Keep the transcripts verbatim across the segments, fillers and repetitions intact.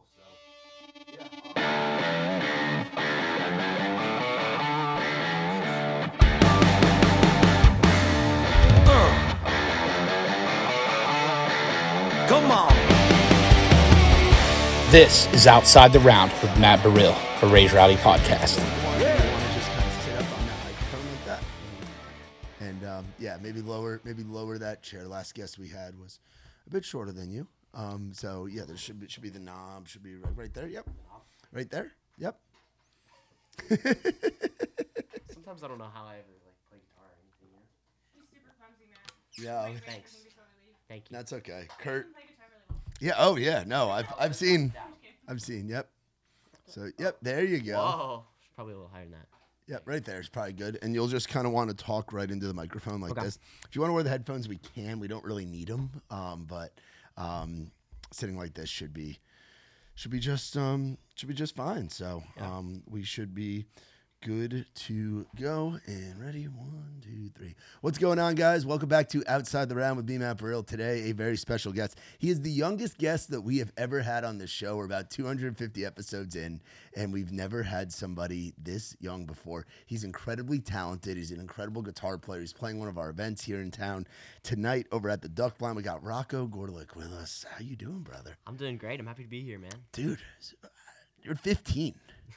cool. So, yeah. Uh. Come on. This is Outside the Round with Matt Burrill, a Raise Rowdy podcast. Yeah. You want to just kind of sit up on that microphone like that, and um, yeah, maybe lower, maybe lower that chair. Last guest we had was a bit shorter than you. Um, so yeah, there should be should be the knob, should be right, right there. Yep, right there. Yep. Sometimes I don't know how I ever like play guitar or anything. You know? He's super clumsy, man. Yeah. Wait, wait, Thanks. I think before we leave. Thank you. That's okay. I Kurt. can play guitar really well. Yeah. Oh yeah. No, I've I've seen, I've seen. Yep. So yep, there you go. Whoa, probably a little higher than that. Yep, right there is probably good. And you'll just kind of want to talk right into the microphone like Okay. this. If you want to wear the headphones, we can. We don't really need them. Um, but um, sitting like this should be should be just um, should be just fine. So Yeah. um, we should be good to go. And ready, one, two, three. What's going on, guys? Welcome back to Outside the Round with me, Matt Burrill. Today, a very special guest. He is the youngest guest that we have ever had on this show. We're about two hundred fifty episodes in, and we've never had somebody this young before. He's incredibly talented. He's an incredible guitar player. He's playing one of our events here in town tonight over at the Duck Blind. We got Rocco Gorlick with us. How you doing, brother? I'm doing great. I'm happy to be here, man. Dude, you're fifteen.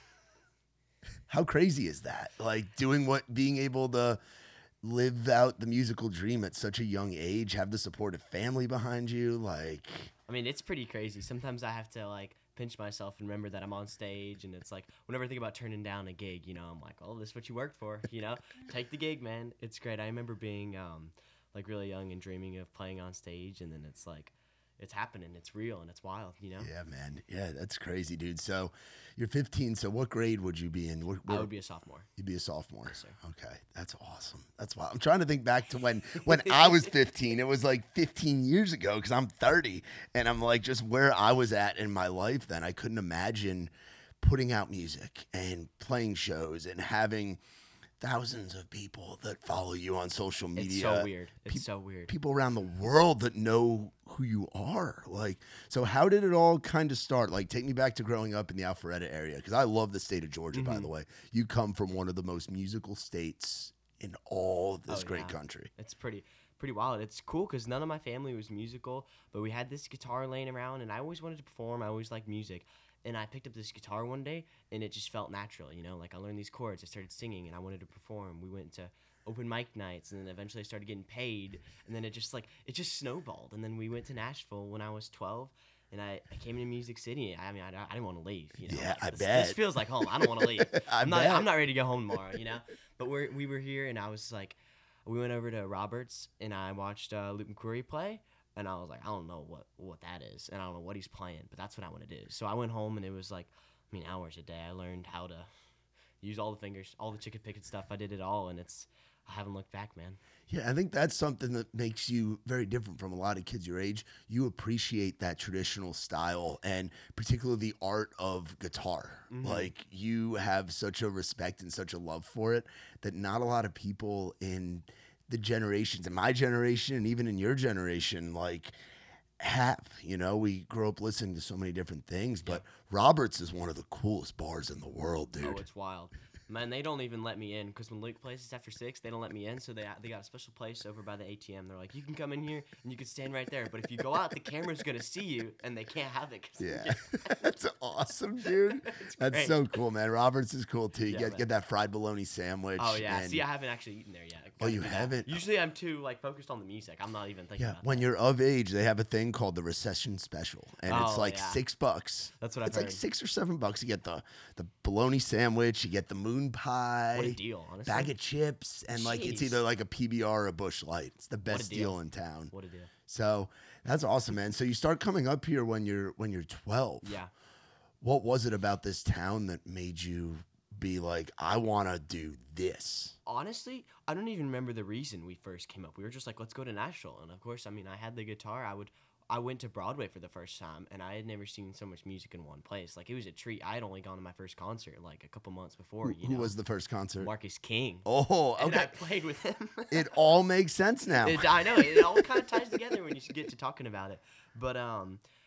How crazy is that? Like doing what, being able to live out the musical dream at such a young age, have the supportive family behind you. Like, I mean, it's pretty crazy. Sometimes I have to like pinch myself and remember that I'm on stage, and it's like whenever I think about turning down a gig, you know, I'm like, oh, this is what you worked for, you know, take the gig, man. It's great. I remember being um like really young and dreaming of playing on stage, and then it's like it's happening. It's real and it's wild, you know. yeah, man. Yeah, that's crazy, dude. So you're fifteen. So what grade would you be in? Where, I where- would be a sophomore. You'd be a sophomore. Yes, sir. Okay, that's awesome. That's wild. I'm trying to think back to when when I was fifteen. It was like fifteen years ago because I'm thirty, and I'm like just where I was at in my life then. I couldn't imagine putting out music and playing shows and having thousands of people that follow you on social media. It's so weird. It's Peop- so weird. People around the world that know who you are. Like, so how did it all kind of start? Like, take me back to growing up in the Alpharetta area, because I love the state of Georgia, by Mhm. the way. You come from one of the most musical states in all of this Oh, great yeah. country. It's pretty pretty wild. It's cool because none of my family was musical, but we had this guitar laying around, and I always wanted to perform. I always liked music. And I picked up this guitar one day, and it just felt natural, you know? Like, I learned these chords, I started singing, and I wanted to perform. We went to open mic nights, and then eventually I started getting paid, and then it just, like, it just snowballed. And then we went to Nashville when I was twelve, and I, I came into Music City. I mean, I, I didn't want to leave, you know? Yeah, Like, I this, bet. This feels like home. I don't want to leave. I I'm not, bet. I'm not ready to go home tomorrow, you know? But we're, we were here, and I was like, we went over to Roberts, and I watched uh, Luke McQuarrie play. And I was like, I don't know what, what that is, and I don't know what he's playing, but that's what I want to do. So I went home, and it was like, I mean, hours a day. I learned how to use all the fingers, all the chicken picking stuff. I did it all, and it's I haven't looked back, man. Yeah, I think that's something that makes you very different from a lot of kids your age. You appreciate that traditional style and particularly the art of guitar. Mhm. Like, you have such a respect and such a love for it that not a lot of people in the generations, in my generation and even in your generation, like, have. You know, we grew up listening to so many different things, but Roberts is one of the coolest bars in the world, dude. Oh, it's wild. Man, they don't even let me in because when Luke plays, it's after six. They don't let me in, so they they got a special place over by the A T M. They're like, you can come in here and you can stand right there, but if you go out, the camera's gonna see you, and they can't have it. 'Cause Yeah, that's awesome, dude. It's That's great. so cool, man. Roberts is cool too. You Yeah, get man. get that fried bologna sandwich. Oh yeah. and- See, I haven't actually eaten there yet. I Oh, gotta you do that. haven't? Usually, I'm too like focused on the music. I'm not even thinking yeah. about When that. you're of age, they have a thing called the recession special, and it's Oh, like yeah. six bucks. That's what I've It's like heard. six or seven bucks. You get the the bologna sandwich, you get the moon pie, What a deal, honestly. bag of chips, and like it's Jeez. either like a P B R or a Bush Light. It's the best deal. deal in town. What a deal. So that's awesome, man. So you start coming up here when you're when you're twelve. Yeah. What was it about this town that made you be like, I want to do this? Honestly, I don't even remember the reason we first came up. We were just like, let's go to Nashville. And of course, I mean, I had the guitar. I would, I went to Broadway for the first time, and I had never seen so much music in one place. Like, it was a treat. I had only gone to my first concert like a couple months before. Who, You who know, was the first concert? Marcus King. Oh, And I okay. played with him. It all makes sense now. It, I know it all kind of ties together when you get to talking about it. But um,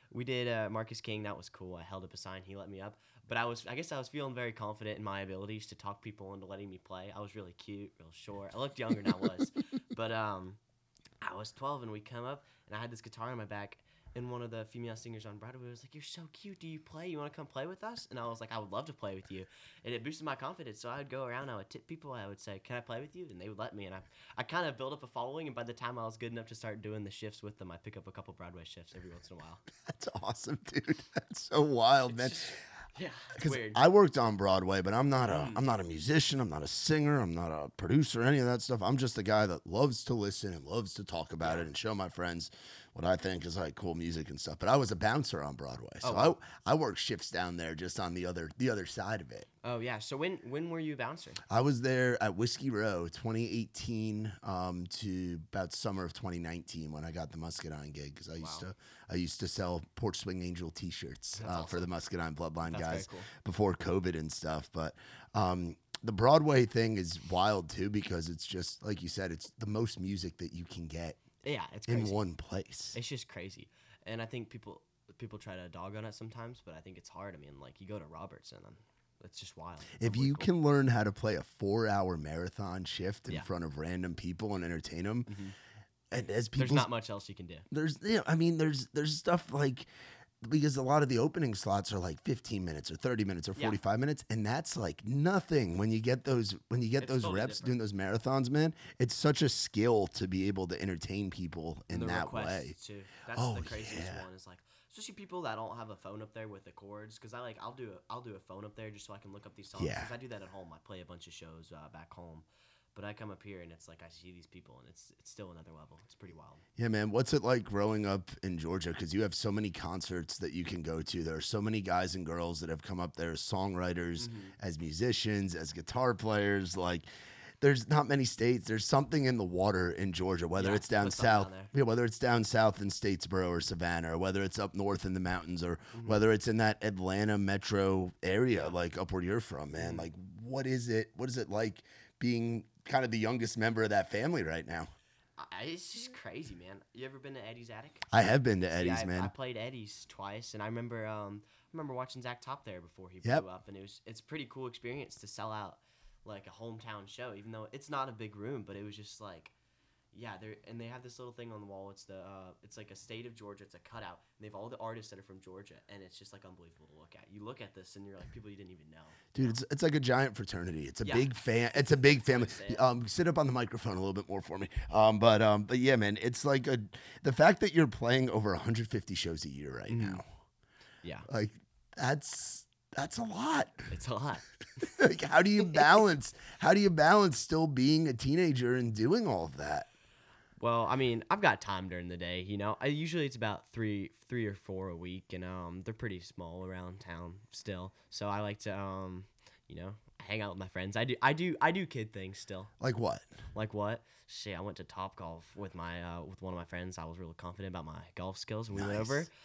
we did uh, Marcus King. That was cool. I held up a sign. He let me up. But I was, I guess, I was feeling very confident in my abilities to talk people into letting me play. I was really cute, real short. I looked younger than I was, but um, I was twelve, and we come up, and I had this guitar on my back. And one of the female singers on Broadway was like, "You're so cute. Do you play? You want to come play with us?" And I was like, "I would love to play with you." And it boosted my confidence. So I would go around. I would tip people. I would say, "Can I play with you?" And they would let me. And I, I kind of built up a following. And by the time I was good enough to start doing the shifts with them, I pick up a couple Broadway shifts every once in a while. That's awesome, dude. That's so wild, man. It's just- yeah, it's Because weird. I worked on Broadway, but I'm not a Mm. I'm not a musician. I'm not a singer. I'm not a producer. Any of that stuff. I'm just a guy that loves to listen and loves to talk about it and show my friends what I think is like cool music and stuff. But I was a bouncer on Broadway, so Oh, wow. I I worked shifts down there just on the other the other side of it. Oh yeah. So when when were you a bouncer? I was there at Whiskey Row, twenty eighteen um, to about summer of twenty nineteen when I got the Muscadine gig because I used Wow. to I used to sell Porch Swing Angel T-shirts That's uh, for the Muscadine Bloodline That's very guys cool. before COVID and stuff. But um, the Broadway thing is wild too because it's just like you said, it's the most music that you can get Yeah, it's in crazy. one place. It's just crazy, and I think people people try to dog on it sometimes, but I think it's hard. I mean, like you go to Robertson, and it's just wild. It's If you unbelievable. can learn how to play a four-hour marathon shift in Yeah. front of random people and entertain them, Mhm. and as there's people not much else you can do. there's you know, I mean there's there's stuff like because a lot of the opening slots are like fifteen minutes or thirty minutes or Yeah. forty-five minutes and that's like nothing when you get those when you get It's those totally reps different. doing those marathons, man. It's such a skill to be able to entertain people in And the that way. requests, too. That's Oh, the craziest yeah. one. Is like especially people that don't have a phone up there with the chords, because I like I'll do a, I'll do a phone up there just so I can look up these songs. Yeah. 'Cause I do that at home. I play a bunch of shows uh, back home, but I come up here and it's like I see these people and it's it's still another level. It's pretty wild. Yeah, man. What's it like growing up in Georgia? Because you have so many concerts that you can go to. There are so many guys and girls that have come up there as songwriters, Mm-hmm. as musicians, as guitar players. Like, there's not many states. There's something in the water in Georgia, whether Yeah, it's down put something down south, there. yeah, whether it's down south in Statesboro or Savannah, or whether it's up north in the mountains, or Mm-hmm. whether it's in that Atlanta metro area, like up where you're from, man. Like, what is it? What is it like being kind of the youngest member of that family right now? I, it's just crazy, man. You ever been to Eddie's Attic? I have been to See, Eddie's, I, man. I played Eddie's twice, and I remember um I remember watching Zach Top there before he Yep. blew up, and it was it's a pretty cool experience to sell out like a hometown show, even though it's not a big room, but it was just like. Yeah, they and they have this little thing on the wall. It's the uh, it's like a state of Georgia. It's a cutout. And they have all the artists that are from Georgia, and it's just like unbelievable to look at. You look at this, and you're like people you didn't even know. Dude, it's, it's like a giant fraternity. It's a Yeah. big fan. It's a big family. say it. Um, sit up on the microphone a little bit more for me. Um, but um, but yeah, man, it's like a the fact that you're playing over one hundred fifty shows a year right Mhm. now. Yeah, Like that's that's a lot. it's a lot. Like, how do you balance? How do you balance still being a teenager and doing all of that? Well, I mean, I've got time during the day. You know, I usually it's about three, three or four a week, and um, they're pretty small around town still. So I like to um, you know, hang out with my friends. I do, I do, I do kid things still. Like what? Like what? Shit, I went to Top Golf with my uh, with one of my friends. I was really confident about my golf skills, and we went over. Nice.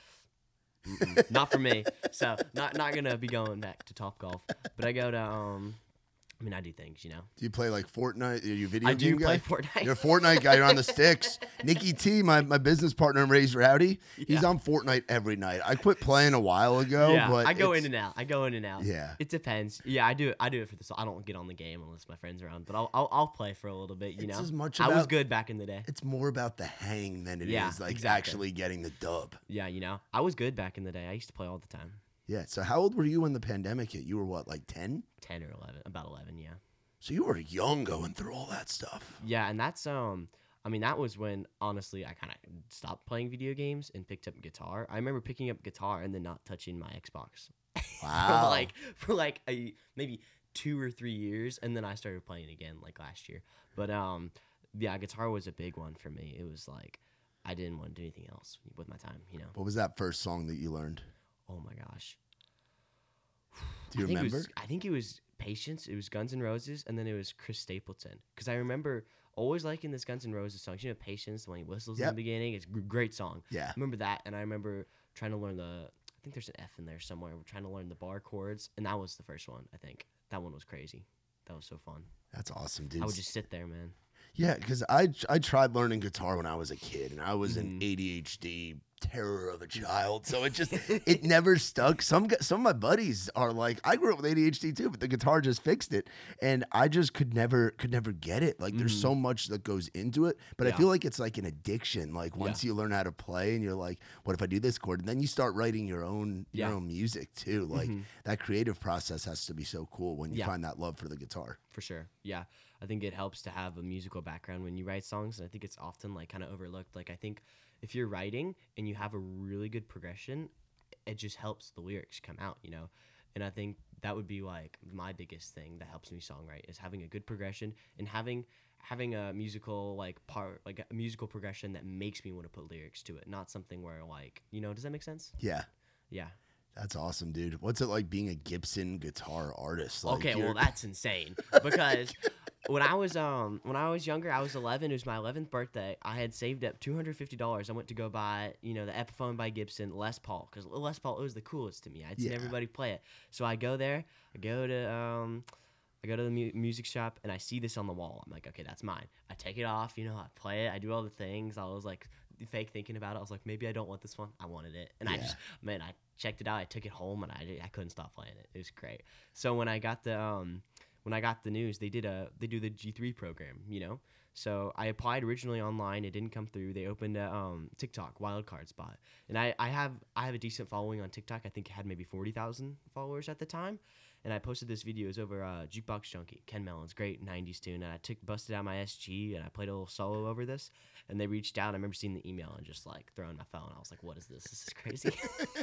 Mm-mm, not for me. So not not gonna be going back to Top Golf. But I go to um, I mean, I do things, you know. Do you play like Fortnite? Are you a video I game do guy? play Fortnite. You're a Fortnite guy. You're on the sticks. Nikki T, my, my business partner in Raised Rowdy, he's Yeah. on Fortnite every night. I quit playing a while ago, yeah, but I go it's- in and out. I go in and out. Yeah. It depends. Yeah, I do it. I do it for this. I don't get on the game unless my friends are on, but I'll I'll, I'll play for a little bit. You It's know, as much I was about- good back in the day. It's more about the hang than it is Yeah, like exactly. actually getting the dub. Yeah, you know, I was good back in the day. I used to play all the time. Yeah. So how old were you when the pandemic hit? You were what, like ten? Ten or eleven, about eleven. Yeah. So you were young going through all that stuff. Yeah, and that's um. I mean, that was when honestly I kind of stopped playing video games and picked up guitar. I remember picking up guitar and then not touching my Xbox. Wow. for like for like a maybe two or three years, and then I started playing again like last year. But um, yeah, guitar was a big one for me. It was like I didn't want to do anything else with my time. You know. What was that first song that you learned? Oh my gosh. Do you I think remember? It was, I think it was Patience. It was Guns N' Roses, and then it was Chris Stapleton. Because I remember always liking this Guns N' Roses song. You know, Patience, the one he whistles in Yep. the beginning. It's a great song. Yeah. I remember that, and I remember trying to learn the. I think there's an F in there somewhere. We're trying to learn the bar chords, and that was the first one. I think that one was crazy. That was so fun. That's awesome, dude. I would just sit there, man. Yeah, because I I tried learning guitar when I was a kid, and I was Mhm. an A D H D terror of a child. So it just it never stuck. Some gu- some of my buddies are like, I grew up with A D H D too, but the guitar just fixed it, and I just could never could never get it. Like there's so much that goes into it, but I Yeah. feel like it's like an addiction. Like once you learn how to play, and you're like, what if I do this chord? And then you start writing your own your Yeah. own music too. Like that creative process has to be so cool when you Yeah. find that love for the guitar. For sure. Yeah. I think it helps to have a musical background when you write songs. And I think it's often like kind of overlooked. Like I think if you're writing and you have a really good progression, it just helps the lyrics come out, you know? And I think that would be like my biggest thing that helps me songwrite is having a good progression and having having a musical like part like a musical progression that makes me want to put lyrics to it, not something where like, you know, does that make sense? Yeah. Yeah. That's awesome, dude. What's it like being a Gibson guitar artist? Like Okay, you're- well that's insane because when I was um when I was younger, I was eleven. It was my eleventh birthday. I had saved up two hundred fifty dollars. I went to go buy you know the Epiphone by Gibson Les Paul because Les Paul it was the coolest to me. I'd seen Yeah. everybody play it, so I go there. I go to um. I go to the mu- music shop and I see this on the wall. I'm like, okay, that's mine. I take it off, you know, I play it, I do all the things. I was like, fake thinking about it. I was like, maybe I don't want this one. I wanted it, and I Yeah. just, man, I checked it out. I took it home, and I I couldn't stop playing it. It was great. So when I got the um when I got the news, they did a they do the G three program, you know. So I applied originally online. It didn't come through. They opened a um, TikTok wildcard spot, and I, I have I have a decent following on TikTok. I think it had maybe forty thousand followers at the time, and I posted this video. It was over uh, Jukebox Junkie, Ken Mellon's great nineties tune, and I took busted out my S G and I played a little solo over this, and they reached out. I remember seeing the email and just like throwing my phone. I was like, "What is this? This is crazy."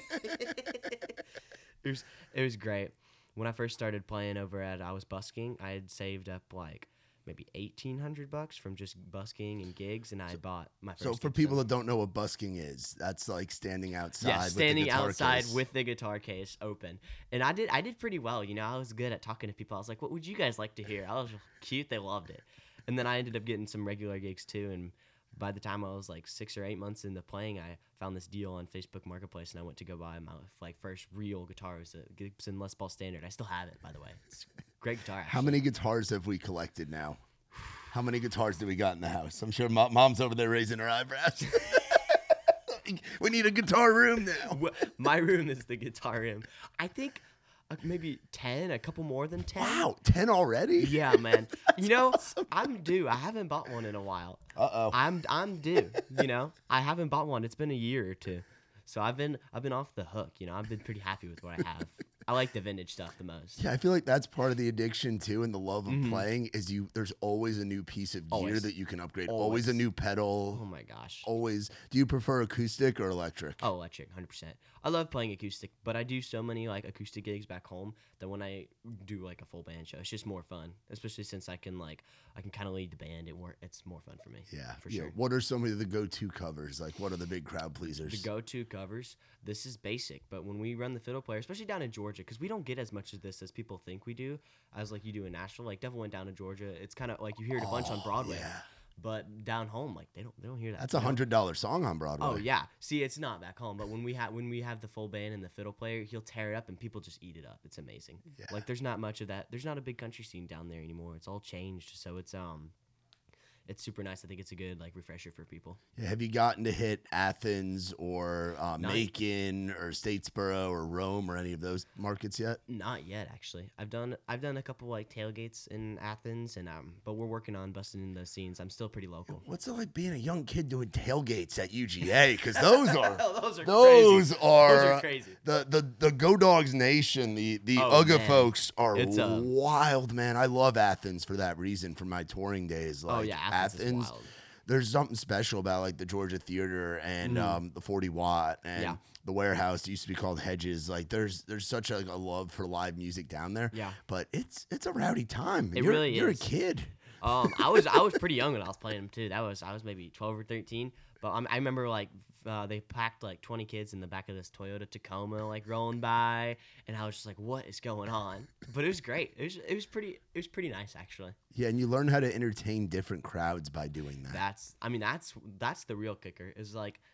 it was it was great. When I first started playing over at I was busking, I had saved up like maybe eighteen hundred bucks from just busking and gigs, and I bought my first. So for Gibson. people that don't know what busking is, that's like standing outside. yeah, with standing the guitar outside case. with the guitar case open, and I did I did pretty well. You know, I was good at talking to people. I was like, "What would you guys like to hear?" I was cute. They loved it, and then I ended up getting some regular gigs too. And by the time I was like six or eight months into playing, I found this deal on Facebook Marketplace, and I went to go buy my like first real guitar. It was a Gibson Les Paul Standard. I still have it, by the way. It's a great guitar. How actually. many guitars have we collected now? How many guitars do we got in the house? I'm sure mo- mom's over there raising her eyebrows. We need a guitar room now. Wha- My room is the guitar room. I think uh, maybe ten, a couple more than ten. Wow, ten already? Yeah, man. You know, I'm due. I haven't bought one in a while. Uh-oh. I'm I'm due. You know, I haven't bought one. It's been a year or two, so I've been I've been off the hook. You know, I've been pretty happy with what I have. I like the vintage stuff the most. Yeah, I feel like that's part of the addiction too, and the love of playing is you. There's always a new piece of gear Mm-hmm. Always. that you can upgrade. Always, Always. a new pedal. Oh my gosh. Always. Do you prefer acoustic or electric? Oh, electric, one hundred percent. I love playing acoustic, but I do so many like acoustic gigs back home that when I do like a full band show, it's just more fun. Especially since I can like I can kind of lead the band. It wor- It's more fun for me. Yeah, for yeah. sure. What are some of the go-to covers? Like, what are the big crowd pleasers? The go-to covers. This is basic, but when we run the fiddle player, especially down in Georgia, because we don't get as much of this as people think we do, as like you do in Nashville. Like Devil Went Down to Georgia. It's kind of like you hear it a bunch on Broadway, yeah. but down home, like they don't they don't hear that. That's a you know? hundred dollar song on Broadway. Oh yeah. See, it's not back home, but when we have when we have the full band and the fiddle player, he'll tear it up and people just eat it up. It's amazing. Yeah. Like there's not much of that. There's not a big country scene down there anymore. It's all changed. So it's um it's super nice. I think it's a good like refresher for people. Yeah, have you gotten to hit Athens or uh, Not- Macon or Statesboro or Rome or any of those markets yet? Not yet, actually. I've done I've done a couple like tailgates in Athens, and um, but we're working on busting in those scenes. I'm still pretty local. What's it like being a young kid doing tailgates at U G A? Because those are those are those crazy. are, Those are crazy. the the the Go Dogs Nation. The the Oh, Ugga man. folks are It's, uh, wild, man. I love Athens for that reason. For my touring days, like Oh yeah, Athens, is wild. there's something special about like the Georgia Theater and Mhm. um, the forty watt and Yeah. the Warehouse. It used to be called Hedges. Like there's there's such a, a love for live music down there. Yeah. But it's it's a rowdy time. It you're, really you're is. a kid. Um, I was I was pretty young when I was playing them too. That was I was maybe twelve or thirteen. But um, I remember like uh, they packed like twenty kids in the back of this Toyota Tacoma like rolling by, and I was just like, "What is going on?" But it was great. It was it was pretty it was pretty nice actually. Yeah, and you learn how to entertain different crowds by doing that. That's I mean that's that's the real kicker is like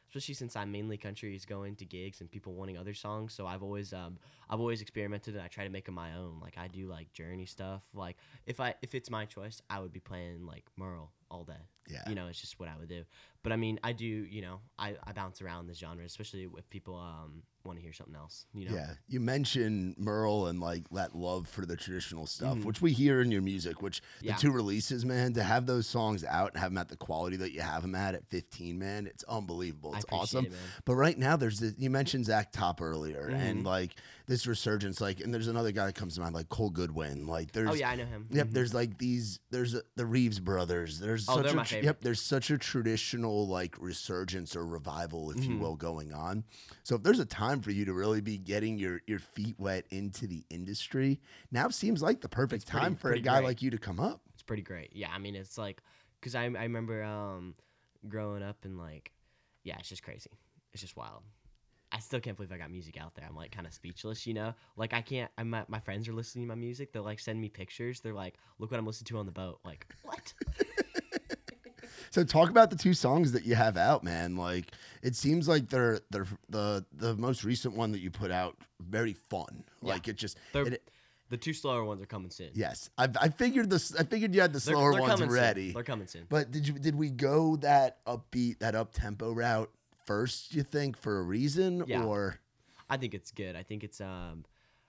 especially since I'm mainly country, is going to gigs and people wanting other songs. So I've always um I've always experimented and I try to make them my own. Like I do like Journey stuff. Like if I if it's my choice, I would be playing like Merle all day. Yeah. You know, it's just what I would do. But I mean, I do, you know, I, I bounce around the genres, especially if people um want to hear something else, you know? Yeah, you mentioned Merle and like that love for the traditional stuff, Mhm. which we hear in your music. Which Yeah. the two releases, man, to have those songs out and have them at the quality that you have them at at fifteen, man, it's unbelievable. I It's appreciate awesome. it, man. But right now, there's the, you mentioned Zach Top earlier, and Mhm. like this resurgence, like, and there's another guy that comes to mind, like Cole Goodwin. Like, there's Oh yeah, I know him. Yep, Mhm. there's like these. There's a, the Reeves brothers. There's Oh, such they're a my tr- favorite. yep. There's such a traditional like resurgence or revival, if you Mhm. will, going on. So if there's a time for you to really be getting your your feet wet into the industry, now seems like the perfect It's pretty- time for a pretty guy great. like you to come up. It's pretty great. Yeah, I mean, it's like, cause I I remember um growing up and like, yeah, it's just crazy. It's just wild. I still can't believe I got music out there. I'm like kind of speechless, you know. Like I can't. I'm my, my friends are listening to my music. They'll like send me pictures. They're like, look what I'm listening to on the boat. Like what? So talk about the two songs that you have out, man. Like it seems like they're they're the the most recent one that you put out very fun. Yeah. Like it just They're, it, the two slower ones are coming soon. yes. I I figured this. I figured you had the They're, slower they're ones coming ready. Soon. They're coming soon. But did you did we go that upbeat, that up tempo route first? You think for a reason, Yeah. or I think it's good. I think it's um,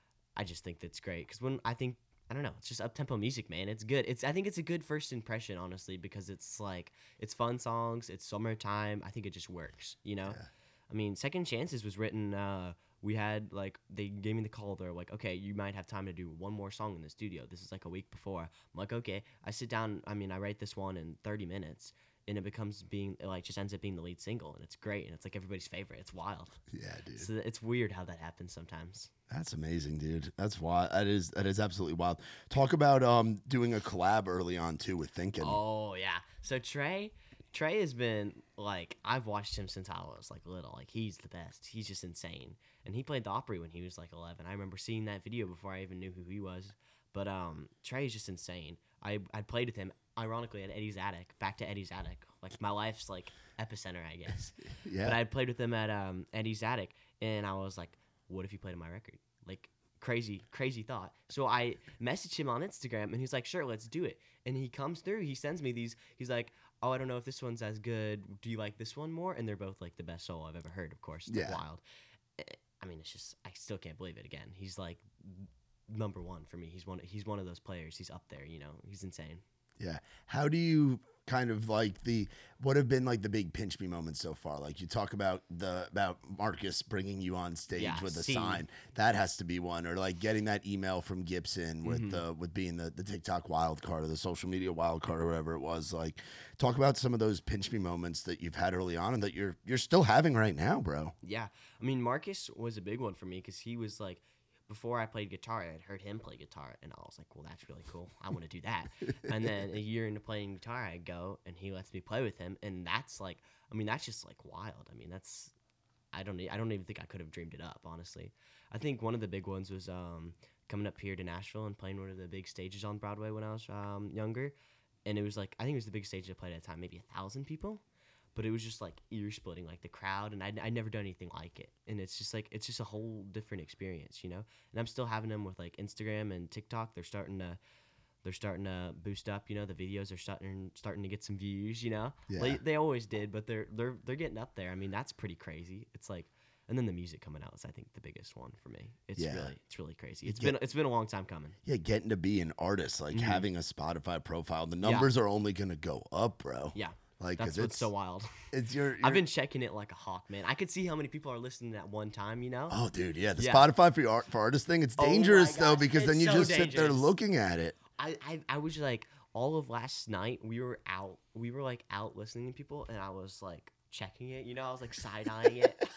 I just think that's great because when I think I don't know, it's just up tempo music, man. It's good. It's I think it's a good first impression, honestly, because it's like it's fun songs. It's summertime. I think it just works. You know, Yeah. I mean, Second Chances was written. Uh, we had like they gave me the call. They're like, okay, you might have time to do one more song in the studio. This is like a week before. I'm like, okay. I sit down. I mean, I write this one in thirty minutes. And it becomes being it like just ends up being the lead single, and it's great, and it's like everybody's favorite. It's wild. yeah, dude. So it's weird how that happens sometimes. That's amazing, dude. That's wild. That is that is absolutely wild. Talk about um doing a collab early on too with Thinking. Oh yeah. So Trey, Trey has been like I've watched him since I was like little. Like he's the best. He's just insane. And he played the Opry when he was like eleven. I remember seeing that video before I even knew who he was. But um, Trey is just insane. I I played with him ironically at Eddie's attic. Back to Eddie's attic. Like my life's like epicenter, I guess. Yeah. But I played with him at um Eddie's attic, and I was like, what if you played on my record? Like crazy, crazy thought. So I messaged him on Instagram, and he's like, sure, let's do it. And he comes through. He sends me these. He's like, oh, I don't know if this one's as good. Do you like this one more? And they're both like the best solo I've ever heard. Of course, it's like, Yeah. wild. Eh, I mean, it's just I still can't believe it. Again, he's like number one for me. He's one. He's one of those players. He's up there. You know, he's insane. Yeah. How do you kind of like the what have been like the big pinch me moments so far? Like you talk about the about Marcus bringing you on stage Yeah, with a scene. sign. That has to be one. Or like getting that email from Gibson with Mhm. the with being the, the TikTok wild card or the social media wild card or whatever it was. Like talk about some of those pinch me moments that you've had early on and that you're you're still having right now, bro. Yeah, I mean Marcus was a big one for me because he was like, before I played guitar, I had heard him play guitar, and I was like, well, that's really cool. I want to do that. And then a year into playing guitar, I go and he lets me play with him, and that's like, I mean, that's just like wild. I mean, that's, I don't, e- I don't even think I could have dreamed it up, honestly. I think one of the big ones was um, coming up here to Nashville and playing one of the big stages on Broadway when I was um, younger, and it was like, I think it was the biggest stage I played at a time, maybe a thousand people. But it was just like ear splitting, like the crowd, and I'd, I'd never done anything like it. And it's just like, it's just a whole different experience, you know? And I'm still having them with like Instagram and TikTok. They're starting to, they're starting to boost up, you know? The videos are starting, starting to get some views, you know? Yeah. They, they always did, but they're, they're, they're getting up there. I mean, that's pretty crazy. It's like, and then the music coming out is, I think, the biggest one for me. It's Yeah. really, it's really crazy. It's get- been, it's been a long time coming. Yeah, getting to be an artist, like Mhm. having a Spotify profile, the Yeah. numbers are only gonna go up, bro. Yeah. Like 'cause That's what's it's so wild. it's your, your I've been checking it like a hawk, man. I could see how many people are listening at one time, you know? Oh, dude, yeah, the Yeah. Spotify for your art, for artist thing, it's Oh my dangerous though gosh, because then it's you so just sit there dangerous. looking at it. I, I I was like all of last night we were out we were like out listening to people and I was like checking it, you know, I was like side eyeing it.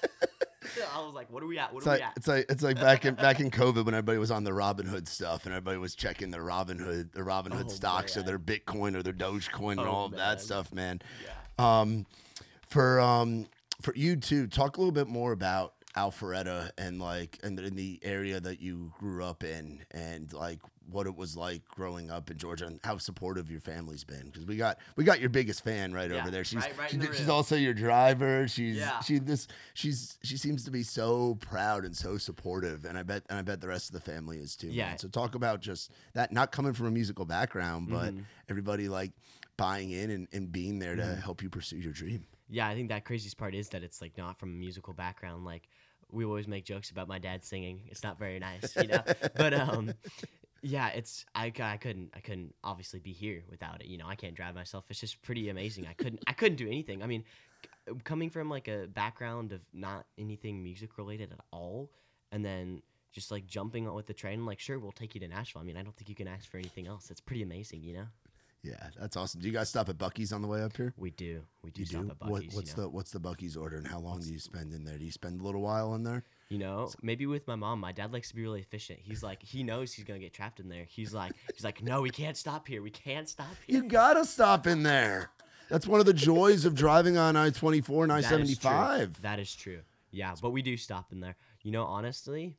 I was like, what are we at? What It's are like we at? it's like it's like back in back in COVID when everybody was on the Robin Hood stuff and everybody was checking their Robin Hood their Robin Hood Oh, stocks or man. their Bitcoin or their Dogecoin and Oh, all of that man. stuff, man. Yeah. Um, for um for you too, talk a little bit more about Alpharetta and like and in the area that you grew up in, and like what it was like growing up in Georgia, and how supportive your family's been. Because we got we got your biggest fan right Yeah, over there. She's right- right she, in the she's real. also your driver. She's Yeah. she this she's she seems to be so proud and so supportive, and I bet and I bet the rest of the family is too. Yeah. Man. So talk about just that, not coming from a musical background, but Mhm. everybody like buying in and, and being there to Mhm. help you pursue your dream. Yeah, I think that craziest part is that it's like not from a musical background. Like we always make jokes about my dad singing. It's not very nice, you know. But um, yeah, it's I, c- I couldn't I couldn't obviously be here without it. You know, I can't drive myself. It's just pretty amazing. I couldn't I couldn't do anything. I mean, c- coming from like a background of not anything music related at all, and then just like jumping on with the train. Like, sure, we'll take you to Nashville. I mean, I don't think you can ask for anything else. It's pretty amazing, you know. Yeah, that's awesome. Do you guys stop at Bucky's on the way up here? We do we do You stop do. at What, Buc-ee's. what's you know? the what's the Bucky's order, and how long do you spend in there? Do you spend a little while in there? You know, maybe with my mom, my dad likes to be really efficient. He's like, he knows he's gonna get trapped in there. He's like, he's like, no, we can't stop here. We can't stop here. You gotta stop in there. That's one of the joys of driving on I twenty-four and I That is true. seventy-five. That is true. Yeah, but we do stop in there. You know, honestly,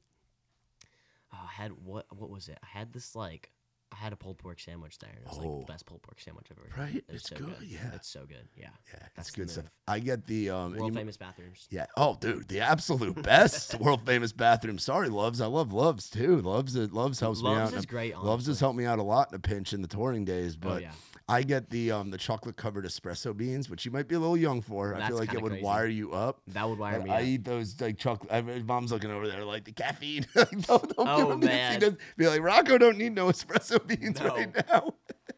oh, I had what? What was it? I had this like, I had a pulled pork sandwich there. It was like Oh. the best pulled pork sandwich I've ever had. Right? It was It's so good, yeah. It's so good. Yeah. Yeah, That's it's the good move. stuff. I get the um. and World you- famous bathrooms. Yeah. Oh, dude, the absolute best world famous bathroom. Sorry, Loves. I love Loves too. Loves it. Loves helps me Loves out. in is a- great, Loves has honestly. helped me out a lot in a pinch in the touring days. But Oh, yeah. I get the um the chocolate covered espresso beans, which you might be a little young for. I That's feel like it kinda would crazy. wire you up. That would wire But me I up. eat those like chocolate. I, mom's looking over there like the caffeine. don't don't give Oh, him this. He man. does, be like, Rocco don't need no espresso beans No. right now.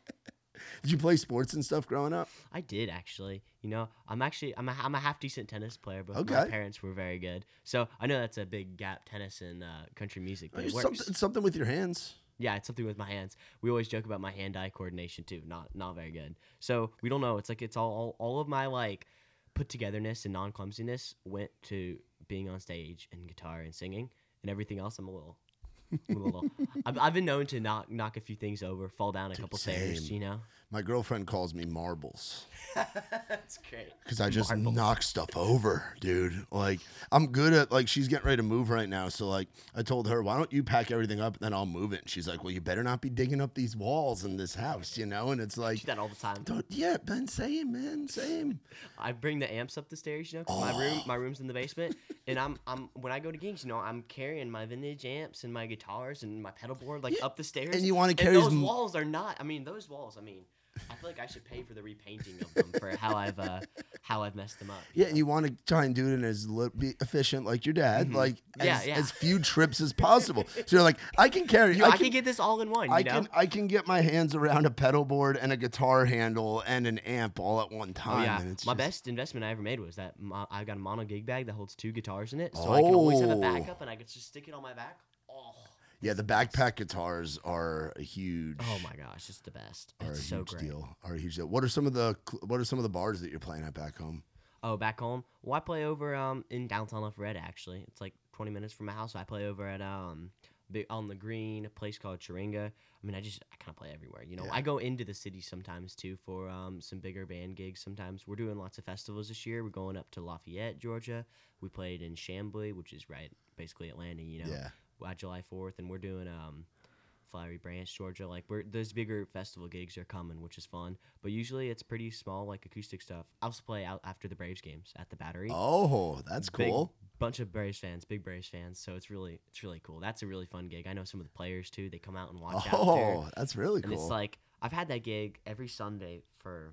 Did you play sports and stuff growing up? I did actually. You know, I'm actually I'm a, I'm a half decent tennis player, but my Okay. parents were very good. So I know that's a big gap, tennis and uh, country music, but it It's works. something, it's something with your hands. Yeah, it's something with my hands. We always joke about my hand-eye coordination too. Not not very good. So we don't know. It's like it's all all, all of my like put togetherness and non clumsiness went to being on stage and guitar and singing, and everything else I'm a little. I'm a little. I've, I've been known to knock knock a few things over, fall down a couple stairs. same. You know. My girlfriend calls me marbles. That's great. Because I just Marbles. knock stuff over, dude. Like, I'm good at, like, she's getting ready to move right now. So, like, I told her, why don't you pack everything up and then I'll move it? And she's like, well, you better not be digging up these walls in this house, you know? And it's I like, do that all the time. don't, yeah, Ben, same, man, same. I bring the amps up the stairs, you know, 'cause my room, my room's in the basement, and I'm, I'm when I go to gigs, you know, I'm carrying my vintage amps and my guitars and my pedal board like Yeah, up the stairs. and you wanna carry those as m- walls are not. I mean, those walls. I mean, I feel like I should pay for the repainting of them for how I've, uh, how I've messed them up. Yeah, and you want to try and do it in as li- be efficient like your dad, like as, Yeah, yeah. as few trips as possible. So you're like, I can carry, You, I, I, can, can get this all in one. You I know. can, I can get my hands around a pedal board and a guitar handle and an amp all at one Oh time. yeah, and it's my just- best investment I ever made was that mo- I got a mono gig bag that holds two guitars in it, so I can always have a Oh. backup and I can just stick it on my back. Oh, Yeah, the backpack guitars are a huge. oh my gosh, it's the best. Are It's a so huge great. deal. Are a huge deal. What are some of the cl- What are some of the bars that you're playing at back home? Oh, back home. Well, I play over um in downtown Alpharetta. Actually, it's like twenty minutes from my house. So I play over at um big on the green, a place called Chiringa. I mean, I just I kind of play everywhere. You know, Yeah. I go into the city sometimes too for um some bigger band gigs. Sometimes we're doing lots of festivals this year. We're going up to Lafayette, Georgia. We played in Chambly, which is right basically Atlanta. You know, Yeah. at July fourth, and we're doing um. Flowery Branch, Georgia. Like we're those bigger festival gigs are coming, which is fun. But usually it's pretty small, like acoustic stuff. I also play out after the Braves games at the Battery. Oh, that's Big cool. bunch of Braves fans, big Braves fans. So it's really it's really cool. That's a really fun gig. I know some of the players too. They come out and watch Oh, after. that's really And cool. it's like I've had that gig every Sunday for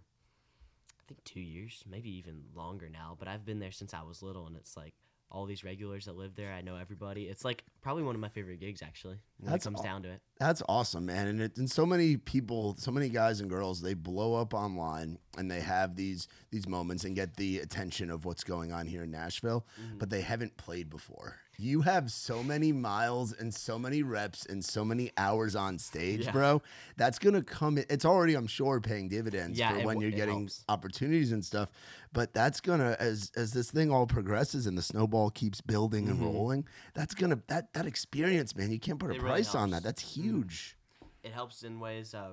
I think two years, maybe even longer now. But I've been there since I was little, and it's like all these regulars that live there. I know everybody. It's like probably one of my favorite gigs actually. When That's it comes aw- down to it. That's awesome, man. And, it, and so many people, so many guys and girls, they blow up online and they have these these moments and get the attention of what's going on here in Nashville, Mm-hmm. but they haven't played before. You have so many miles and so many reps and so many hours on stage, Yeah. bro. That's gonna come. in- It's already, I'm sure, paying dividends Yeah, for it when w- you're it getting helps. opportunities and stuff. But that's gonna, as as this thing all progresses and the snowball keeps building and rolling, that's gonna that that experience, man. You can't put a Mm-hmm. It really price on that. helps. That's huge. It helps in ways of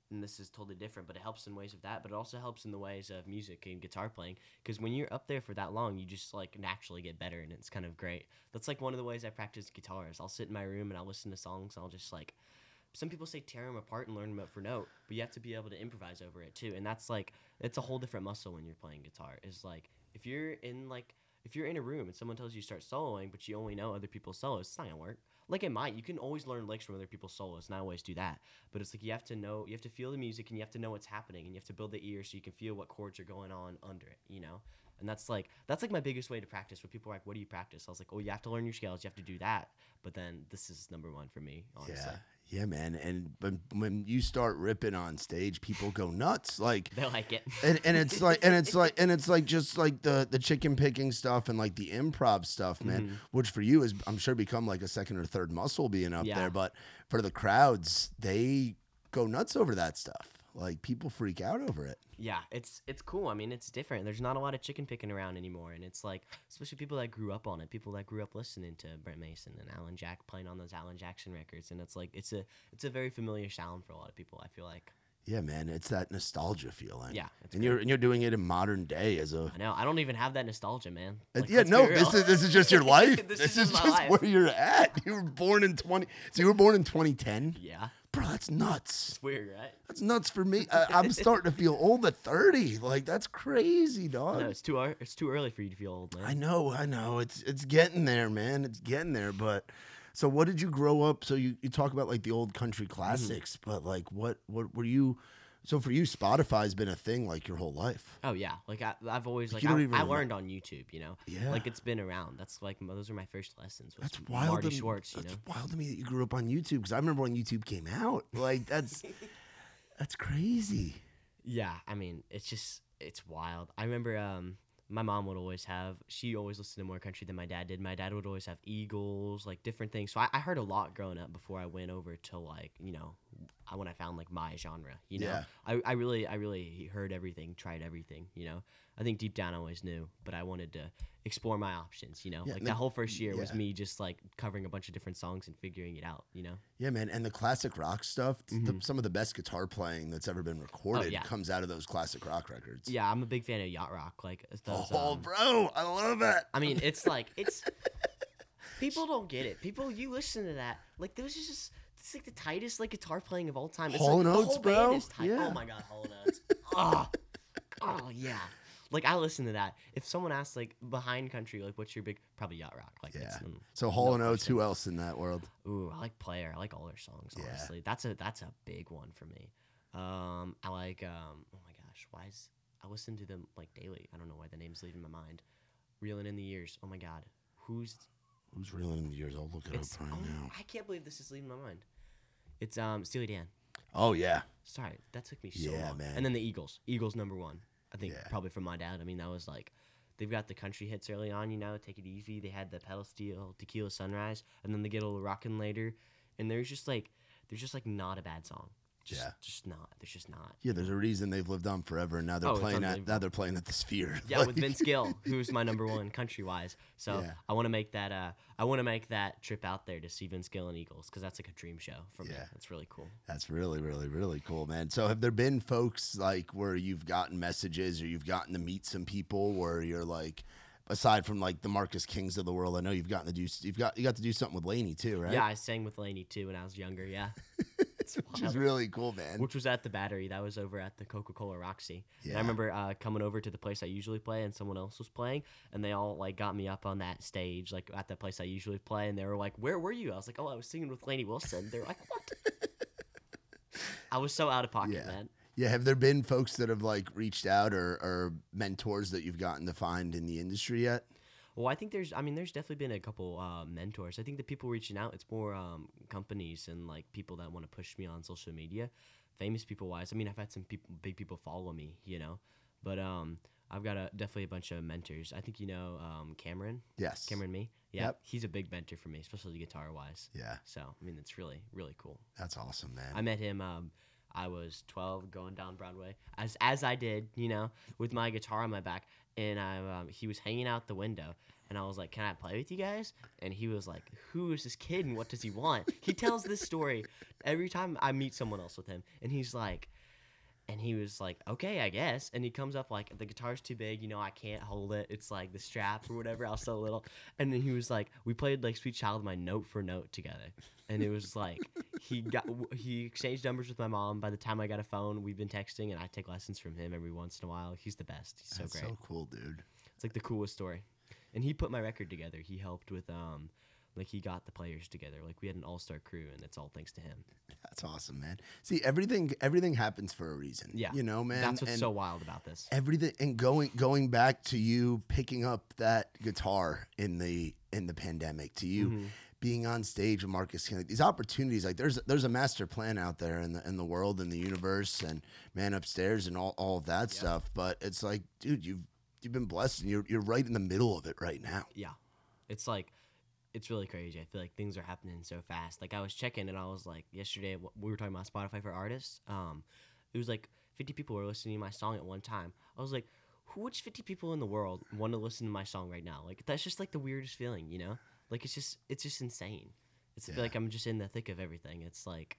and this is totally different, but it helps in ways of that, but it also helps in the ways of music and guitar playing, because when you're up there for that long, you just like naturally get better, and it's kind of great. That's like one of the ways I practice guitar is I'll sit in my room and I'll listen to songs, and I'll just like, some people say tear them apart and learn them note for note, but you have to be able to improvise over it too, and that's like, it's a whole different muscle when you're playing guitar. Is like, if you're in like, if you're in a room and someone tells you to start soloing, but you only know other people's solos, it's not gonna work. Like it might, you can always learn licks from other people's solos, and I always do that. But it's like you have to know, you have to feel the music, and you have to know what's happening, and you have to build the ear so you can feel what chords are going on under it, you know. And that's like that's like my biggest way to practice. When people are like, "What do you practice?" I was like, "Oh, you have to learn your scales, you have to do that." But then this is number one for me, honestly. Yeah. Yeah, man. And when, when you start ripping on stage, people go nuts. Like They like it. and, and it's like and it's like and it's like just like the the chicken picking stuff and like the improv stuff, man, Mhm. which for you is I'm sure become like a second or third muscle being up Yeah. there. But for the crowds, they go nuts over that stuff. Like people freak out over it. Yeah, it's it's cool. I mean, it's different. There's not a lot of chicken picking around anymore, and it's like, especially people that grew up on it, people that grew up listening to Brent Mason and Alan Jack playing on those Alan Jackson records, and it's like it's a it's a very familiar sound for a lot of people. I feel like. Yeah, man, it's that nostalgia feeling. Yeah, it's and you're and you're doing it in modern day as a I know. I don't even have that nostalgia, man. Uh, Like, yeah, let's be no, real. this is this is just your life. This this is is just just my life. where you're at. You were born in twenty. So you were born in twenty ten, Yeah, bro. That's nuts. it's weird, right? That's nuts for me. I, I'm starting to feel old at thirty. Like that's crazy, I dog. know it's too ear- it's too early for you to feel old, man. I know, I know. It's it's getting there, man. It's getting there. But so, what did you grow up? So you, you talk about like the old country Mm-hmm. classics, but like what what were you? So for you, Spotify's been a thing like your whole life. Oh yeah, like I, I've always like you don't I, even I remem- learned on YouTube, you know. Yeah. Like it's been around. That's like m- those are my first lessons. Was That's wild. Marty to, Schwartz, you that's know. wild to me that you grew up on YouTube because I remember when YouTube came out. Like that's that's crazy. Yeah, I mean, it's just it's wild. I remember um my mom would always have she always listened to more country than my dad did. My dad would always have Eagles, like different things. So I, I heard a lot growing up before I went over to like, you know, I, when I found like my genre, you know. Yeah. I, I really I really heard everything, tried everything, you know. I think deep down I always knew, but I wanted to explore my options, you know. Yeah, like and that the- whole first year was yeah. me just like covering a bunch of different songs and figuring it out, you know. Yeah, man. And the classic rock stuff, the, some of the best guitar playing that's ever been recorded Mm-hmm. Oh, yeah. comes out of those classic rock records. Yeah, I'm a big fan of yacht rock. Like those, Oh, um, bro, I love it. I mean, it's like it's people don't get it. People, you listen to that, like those is just it's like the tightest like guitar playing of all time. It's Hall like, and the Oates, whole bro. band is tight. Yeah. Oh my god, Hall and Oates. oh, oh yeah. Like I listen to that. If someone asks like behind country, like what's your big probably yacht rock. Like Yeah. it's, mm, So Hall no and Oates, question. who else in that world? Ooh, I like Player. I like all their songs. Yeah. Honestly, that's a that's a big one for me. Um, I like um. Oh my gosh, why is I listen to them like daily? I don't know why the name's leaving my mind. Reeling in the Years. Oh my god, who's Who's reeling in the years? I'll look it it's? up right oh, now. I can't believe this is leaving my mind. It's um Steely Dan. Oh yeah, Sorry, that took me so Yeah, long. man. And then the Eagles. Eagles number one. I think Yeah. probably from my dad. I mean, that was like, they've got the country hits early on, you know, Take It Easy. They had the Pedal Steel, Tequila Sunrise, and then they get a little rockin' later. And there's just like, there's just like not a bad song. Just, Yeah. just not. There's just not. yeah. There's a reason they've lived on forever, and now they're Oh, it's playing at now unbelievable. they're playing at the Sphere. Yeah, Like- with Vince Gill, who's my number one country wise. So Yeah. I want to make that. Uh, I want to make that trip out there to see Vince Gill and Eagles because that's like a dream show for me. Yeah. That's really cool. That's really, really, really cool, man. So, have there been folks like where you've gotten messages or you've gotten to meet some people where you're like, aside from like the Marcus Kings of the world, I know you've gotten to do you've got you got to do something with Lainey too, right? Yeah, I sang with Lainey too when I was younger. Yeah, it's Which is wild. really cool, man. Which was at the Battery. That was over at the Coca-Cola Roxy. And Yeah. I remember uh, coming over to the place I usually play, and someone else was playing, and they all like got me up on that stage, like at the place I usually play, and they were like, "Where were you?" I was like, "Oh, I was singing with Lainey Wilson." They're like, "What?" I was so out of pocket, Yeah. man. Yeah, have there been folks that have like reached out or, or mentors that you've gotten to find in the industry yet? Well, I think there's, I mean, there's definitely been a couple uh, mentors. I think the people reaching out, it's more um, companies and like people that want to push me on social media, famous people wise. I mean, I've had some people, big people follow me, you know, but um, I've got a definitely a bunch of mentors. I think you know um, Cameron, Yes. Cameron Me, yeah, Yep. he's a big mentor for me, especially guitar wise. Yeah, So I mean, it's really really cool. that's awesome, man. I met him. Um, I was twelve, going down Broadway, as as I did, you know, with my guitar on my back, and I um, he was hanging out the window, and I was like, "Can I play with you guys?" And he was like, "Who is this kid, and what does he want?" He tells this story every time I meet someone else with him, and he's like, And he was like, okay, I guess. And he comes up like, the guitar's too big, you know, I can't hold it. It's like the strap or whatever. I was so little. And then he was like, we played like Sweet Child of Mine note for note together. And it was like, he got he exchanged numbers with my mom. By the time I got a phone, we've been texting, and I take lessons from him every once in a while. He's the best. He's so That's great. so cool, dude. It's like the coolest story. And he put my record together. He helped with um. Like, he got the players together. Like, we had an all-star crew, and it's all thanks to him. That's awesome, man. See, everything everything happens for a reason. Yeah. You know, man. That's what's and so wild about this. everything and going going back to you picking up that guitar in the in the pandemic, to you Mhm. being on stage with Marcus King, like these opportunities, like there's there's a master plan out there in the in the world, in the universe, and man upstairs and all, all of that stuff. But it's like, dude, you've you've been blessed, and you're you're right in the middle of it right now. Yeah. It's like, it's really crazy. I feel like things are happening so fast. Like, I was checking, and I was like, yesterday, wh- we were talking about Spotify for artists. Um, it was like fifty people were listening to my song at one time. I was like, who, which fifty people in the world want to listen to my song right now? Like, that's just like the weirdest feeling, you know? Like, it's just, it's just insane. It's I Yeah. feel like I'm just in the thick of everything. It's like,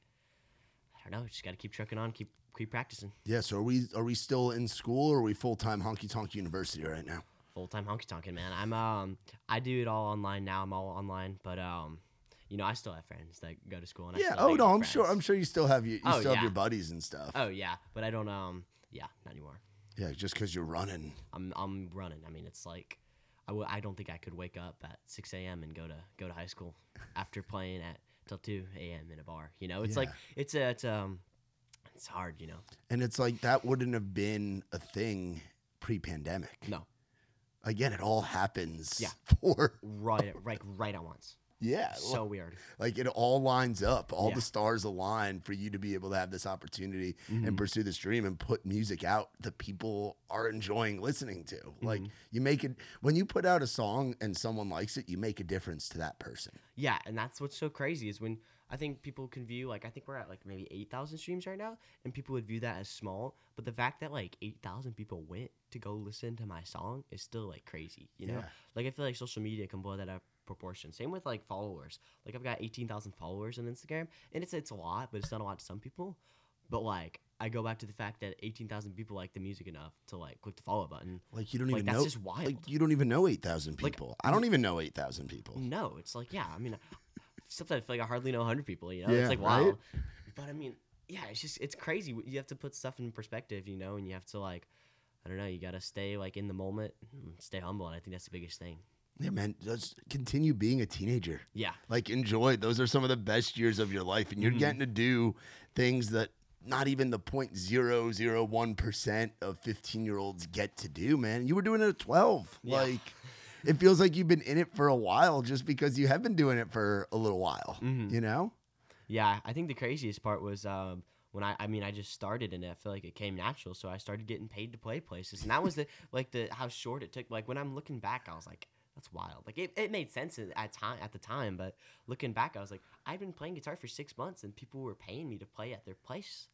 I don't know, just got to keep trucking on, keep keep practicing. Yeah. So are we are we still in school, or are we full time Honky Tonk University right now? Full time honky tonkin', man. I'm um I do it all online now. I'm all online, but um, you know, I still have friends that go to school and I Yeah. still Oh hang no, with I'm sure. friends. I'm sure you still have you, you Oh, still have yeah. your buddies and stuff. Oh yeah, but I don't um yeah, not anymore. Yeah, just because you're running. I'm I'm running. I mean, it's like I w- I don't think I could wake up at six a.m. and go to go to high school after playing at till two a.m. in a bar. You know, it's like Yeah. it's a it's um it's hard. You know, And it's like that wouldn't have been a thing pre-pandemic. no, Again, it all happens Yeah. for right right right at once. yeah, So weird. like it all lines up. All Yeah. the stars align for you to be able to have this opportunity Mm-hmm. and pursue this dream and put music out that people are enjoying listening to. Like Mm-hmm. you make it when you put out a song and someone likes it, you make a difference to that person. Yeah, and that's what's so crazy is when I think people can view, like, I think we're at like maybe eight thousand streams right now, and people would view that as small. But the fact that like eight thousand people went to go listen to my song is still like crazy, you know? Yeah. Like, I feel like social media can blow that out of proportion. Same with like followers. Like, I've got eighteen thousand followers on Instagram, and it's, it's a lot, but it's not a lot to some people. But like, I go back to the fact that eighteen thousand people like the music enough to like click the follow button. Like you don't Like, even that's know. just wild. Like you don't even know eight thousand Like, people. I don't even know eight thousand people. No, it's like, yeah, I mean, sometimes I feel like I hardly know one hundred people, you know? Yeah, It's like, right? wow. But I mean, yeah, it's just, it's crazy. You have to put stuff in perspective, you know, and you have to, like, I don't know, you got to stay, like, in the moment, and stay humble, and I think that's the biggest thing. Yeah, man, just continue being a teenager. Yeah. Like enjoy. Those are some of the best years of your life, and you're Mhm. getting to do things that not even the point zero zero one percent of fifteen year olds get to do. Man, you were doing it at twelve. Yeah. Like it feels like you've been in it for a while, just because you have been doing it for a little while. Mhm. You know? Yeah, I think the craziest part was um, when I, I mean, I just started and I feel like it came natural, so I started getting paid to play places, and that was the like the how short it took. Like when I'm looking back, I was like, that's wild. Like it, it made sense at at time at the time, but looking back, I was like, I've been playing guitar for six months, and people were paying me to play at their place.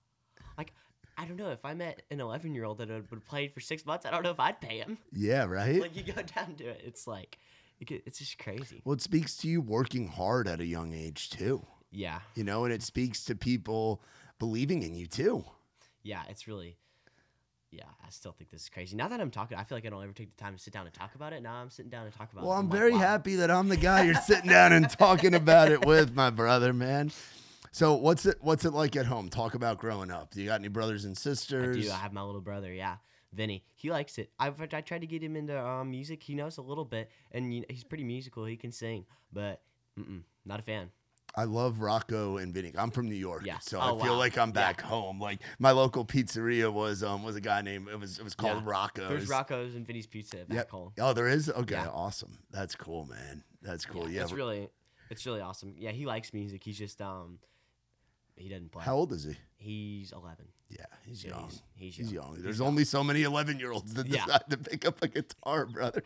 Like, I don't know if I met an eleven year old that had been played for six months, I don't know if I'd pay him. Yeah, right. Like you go down to it, it's like, it, get- it's just crazy. Well, it speaks to you working hard at a young age too. Yeah, You know, and it speaks to people believing in you too. yeah, it's really. Yeah, I still think this is crazy. Now that I'm talking, I feel like I don't ever take the time to sit down and talk about it. Now I'm sitting down and talk about Well, it. I'm like, very wow. happy that I'm the guy you're sitting down and talking about it with, my brother, man. So what's it what's it like at home? Talk about growing up. Do you got any brothers and I sisters? do. I have my little brother. Yeah, Vinny. He likes it. I've I tried to get him into um, music. He knows a little bit, and you know, he's pretty musical. He can sing, but mm-mm, not a fan. I love Rocco and Vinny. I'm from New York, Yeah. so Oh, I feel wow. like I'm Yeah. back home. Like my local pizzeria was um was a guy named it was it was called Yeah. Rocco's. There's Rocco's and Vinny's Pizza back Yep. home. Oh, there is. Okay, Yeah. awesome. That's cool, man. That's cool. Yeah. it's really, it's really awesome. Yeah, he likes music. He's just um, he doesn't play. How old is he? He's eleven. Yeah, he's Yeah, young. he's- he's He's young. young. He's There's young. only so many eleven year olds that Yeah. decide to pick up a guitar, brother.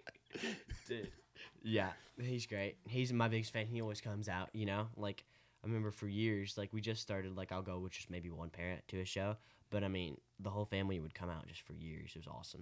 Dude. Yeah, he's great. He's my biggest fan. He always comes out, you know? Like, I remember for years, like, we just started, like, I'll go with just maybe one parent to a show. But, I mean, the whole family would come out just for years. It was awesome.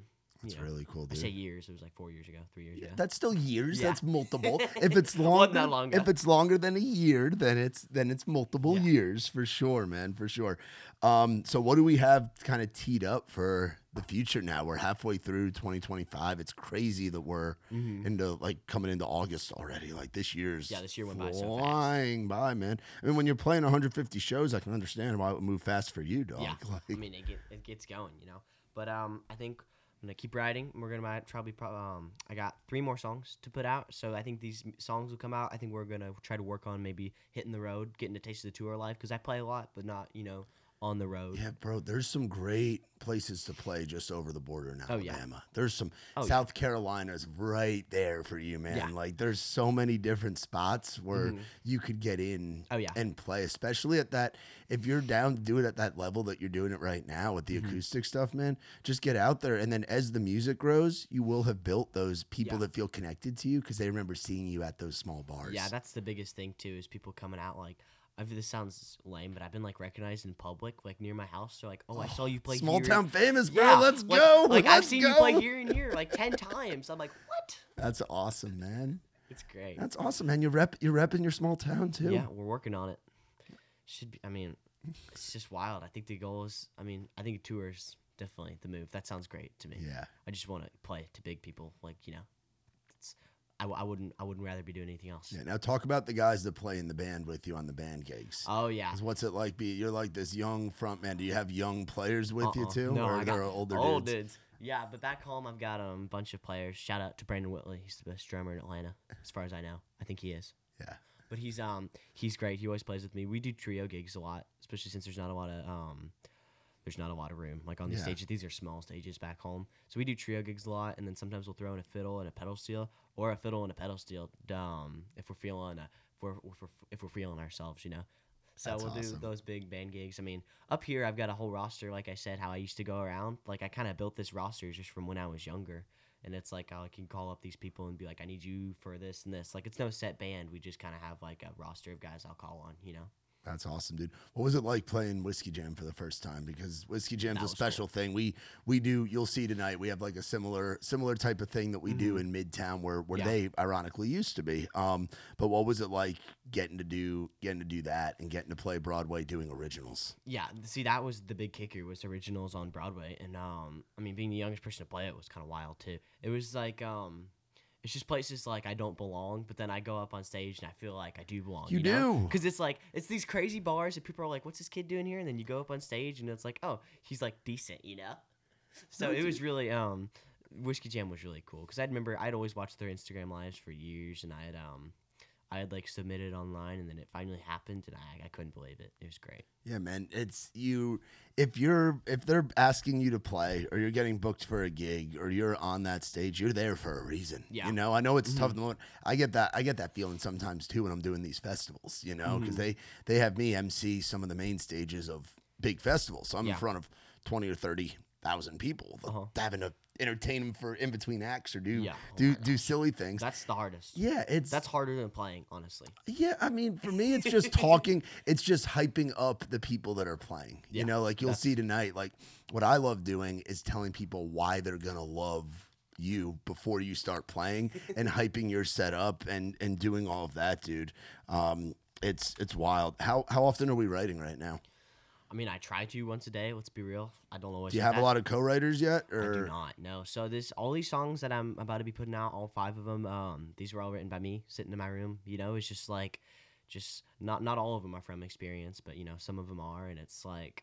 That's you know. really cool, I dude. say years. It was like four years ago, three years ago. That's still years. Yeah. That's multiple. If it's Wasn't longer, that long ago. if it's longer than a year, then it's then it's multiple Yeah. years for sure, man, for sure. Um, so what do we have kind of teed up for the future now? We're halfway through twenty twenty-five. It's crazy that we're into like coming into August already. Like this year's Yeah, this year went by so fast. flying by, man. I mean, when you're playing one hundred fifty shows, I can understand why it would move fast for you, dog. Yeah, Like, I mean it, get, it gets going, you know. But um, I think I'm gonna keep writing. We're gonna might probably pro- um, I got three more songs to put out, so I think these m- songs will come out. I think we're gonna try to work on maybe hitting the road, getting a taste of the tour life, because I play a lot, but not you know on the road. yeah, bro, there's some great places to play just over the border in Oh, yeah. Alabama. There's some Oh, yeah. South Carolina's right there for you, man. Yeah. Like there's so many different spots where Mhm. you could get in Oh, yeah. and play, especially at that if you're down to do it at that level that you're doing it right now with the Mm-hmm. acoustic stuff, man. Just get out there, and then as the music grows, you will have built those people Yeah. that feel connected to you because they remember seeing you at those small bars. Yeah, that's the biggest thing too is people coming out like. I this sounds lame, but I've been like recognized in public, like near my house. They're like, "Oh, I saw you play small here." town famous, bro. Yeah, Let's like- go. Like I've Let's seen go. you play here and here like ten times. I'm like, "What?" That's awesome, man. It's great. That's awesome, man. You rep you're repping your small town too. Yeah, we're working on it. Should be. I mean, it's just wild. I think the goal is. I mean, I think tours definitely the move. That sounds great to me. Yeah. I just want to play to big people. Like you know, it's. I, w- I wouldn't. I wouldn't rather be doing anything else. Yeah. Now talk about the guys that play in the band with you on the band gigs. Oh yeah. 'Cause what's it like? Be you're like this young front man. Do you have young players with you Uh-uh. too, No, or I they're got older old dudes? dudes. Yeah, but back home I've got um, a bunch of players. Shout out to Brandon Whitley. He's the best drummer in Atlanta, as far as I know. I think he is. Yeah. But he's um he's great. He always plays with me. We do trio gigs a lot, especially since there's not a lot of um there's not a lot of room. Like on these Yeah. stages, these are small stages back home. So we do trio gigs a lot, and then sometimes we'll throw in a fiddle and a pedal steel, or a fiddle and a pedal steel. Um, if we're feeling uh, if we're, if we're if we're feeling ourselves, you know. So That's we'll awesome. do those big band gigs. I mean, up here I've got a whole roster. Like I said, how I used to go around. Like I kind of built this roster just from when I was younger. And it's like I can call up these people and be like, I need you for this and this. Like it's no set band. We just kind of have like a roster of guys I'll call on, you know. That's awesome, dude. What was it like playing Whiskey Jam for the first time? Because Whiskey Jam's That a was special thing. We we do. You'll see tonight. We have like a similar similar type of thing that we do in Midtown, where where Mm-hmm. Yeah. they ironically used to be. Um, but what was it like getting to do getting to do that and getting to play Broadway doing originals? Yeah, see that was the big kicker was originals on Broadway, and um, I mean being the youngest person to play it was kind of wild too. It was like um, it's just places like I don't belong, but then I go up on stage and I feel like I do belong. You You, do. because it's like it's these crazy bars and people are like, "What's this kid doing here?" And then you go up on stage and it's like, "Oh, he's like decent," you know. So it was really um, Whiskey Jam was really cool because I remember I'd always watched their Instagram lives for years, and I had um. I had like submitted online, and then it finally happened, and I, I couldn't believe it. It was great. Yeah, man. It's you. If you're if they're asking you to play, or you're getting booked for a gig, or you're on that stage, you're there for a reason. Yeah. You know, I know it's tough. in the moment. I get that. I get that feeling sometimes too when I'm doing these festivals. You know, because they they have me M C some of the main stages of big festivals. So I'm in Yeah. front of twenty or thirty thousand people, Uh-huh. having to entertain them for in between acts or do Yeah. Oh do my do silly things. That's the hardest. yeah, it's That's harder than playing, honestly. yeah, I mean, for me, it's just talking. It's just hyping up the people that are playing. You Yeah, know, like you'll that's- see tonight. Like what I love doing is telling people why they're gonna love you before you start playing and hyping your set up and and doing all of that, dude. Um, it's it's wild. How how often are we writing right now? I mean, I try to once a day. Let's be real. I don't always. Do you hit have a that. lot of co-writers yet, I or do not. No. So this, all these songs that I'm about to be putting out, all five of them, um, these were all written by me, sitting in my room. You know, it's just like, just not not all of them are from experience, but you know, some of them are, and it's like,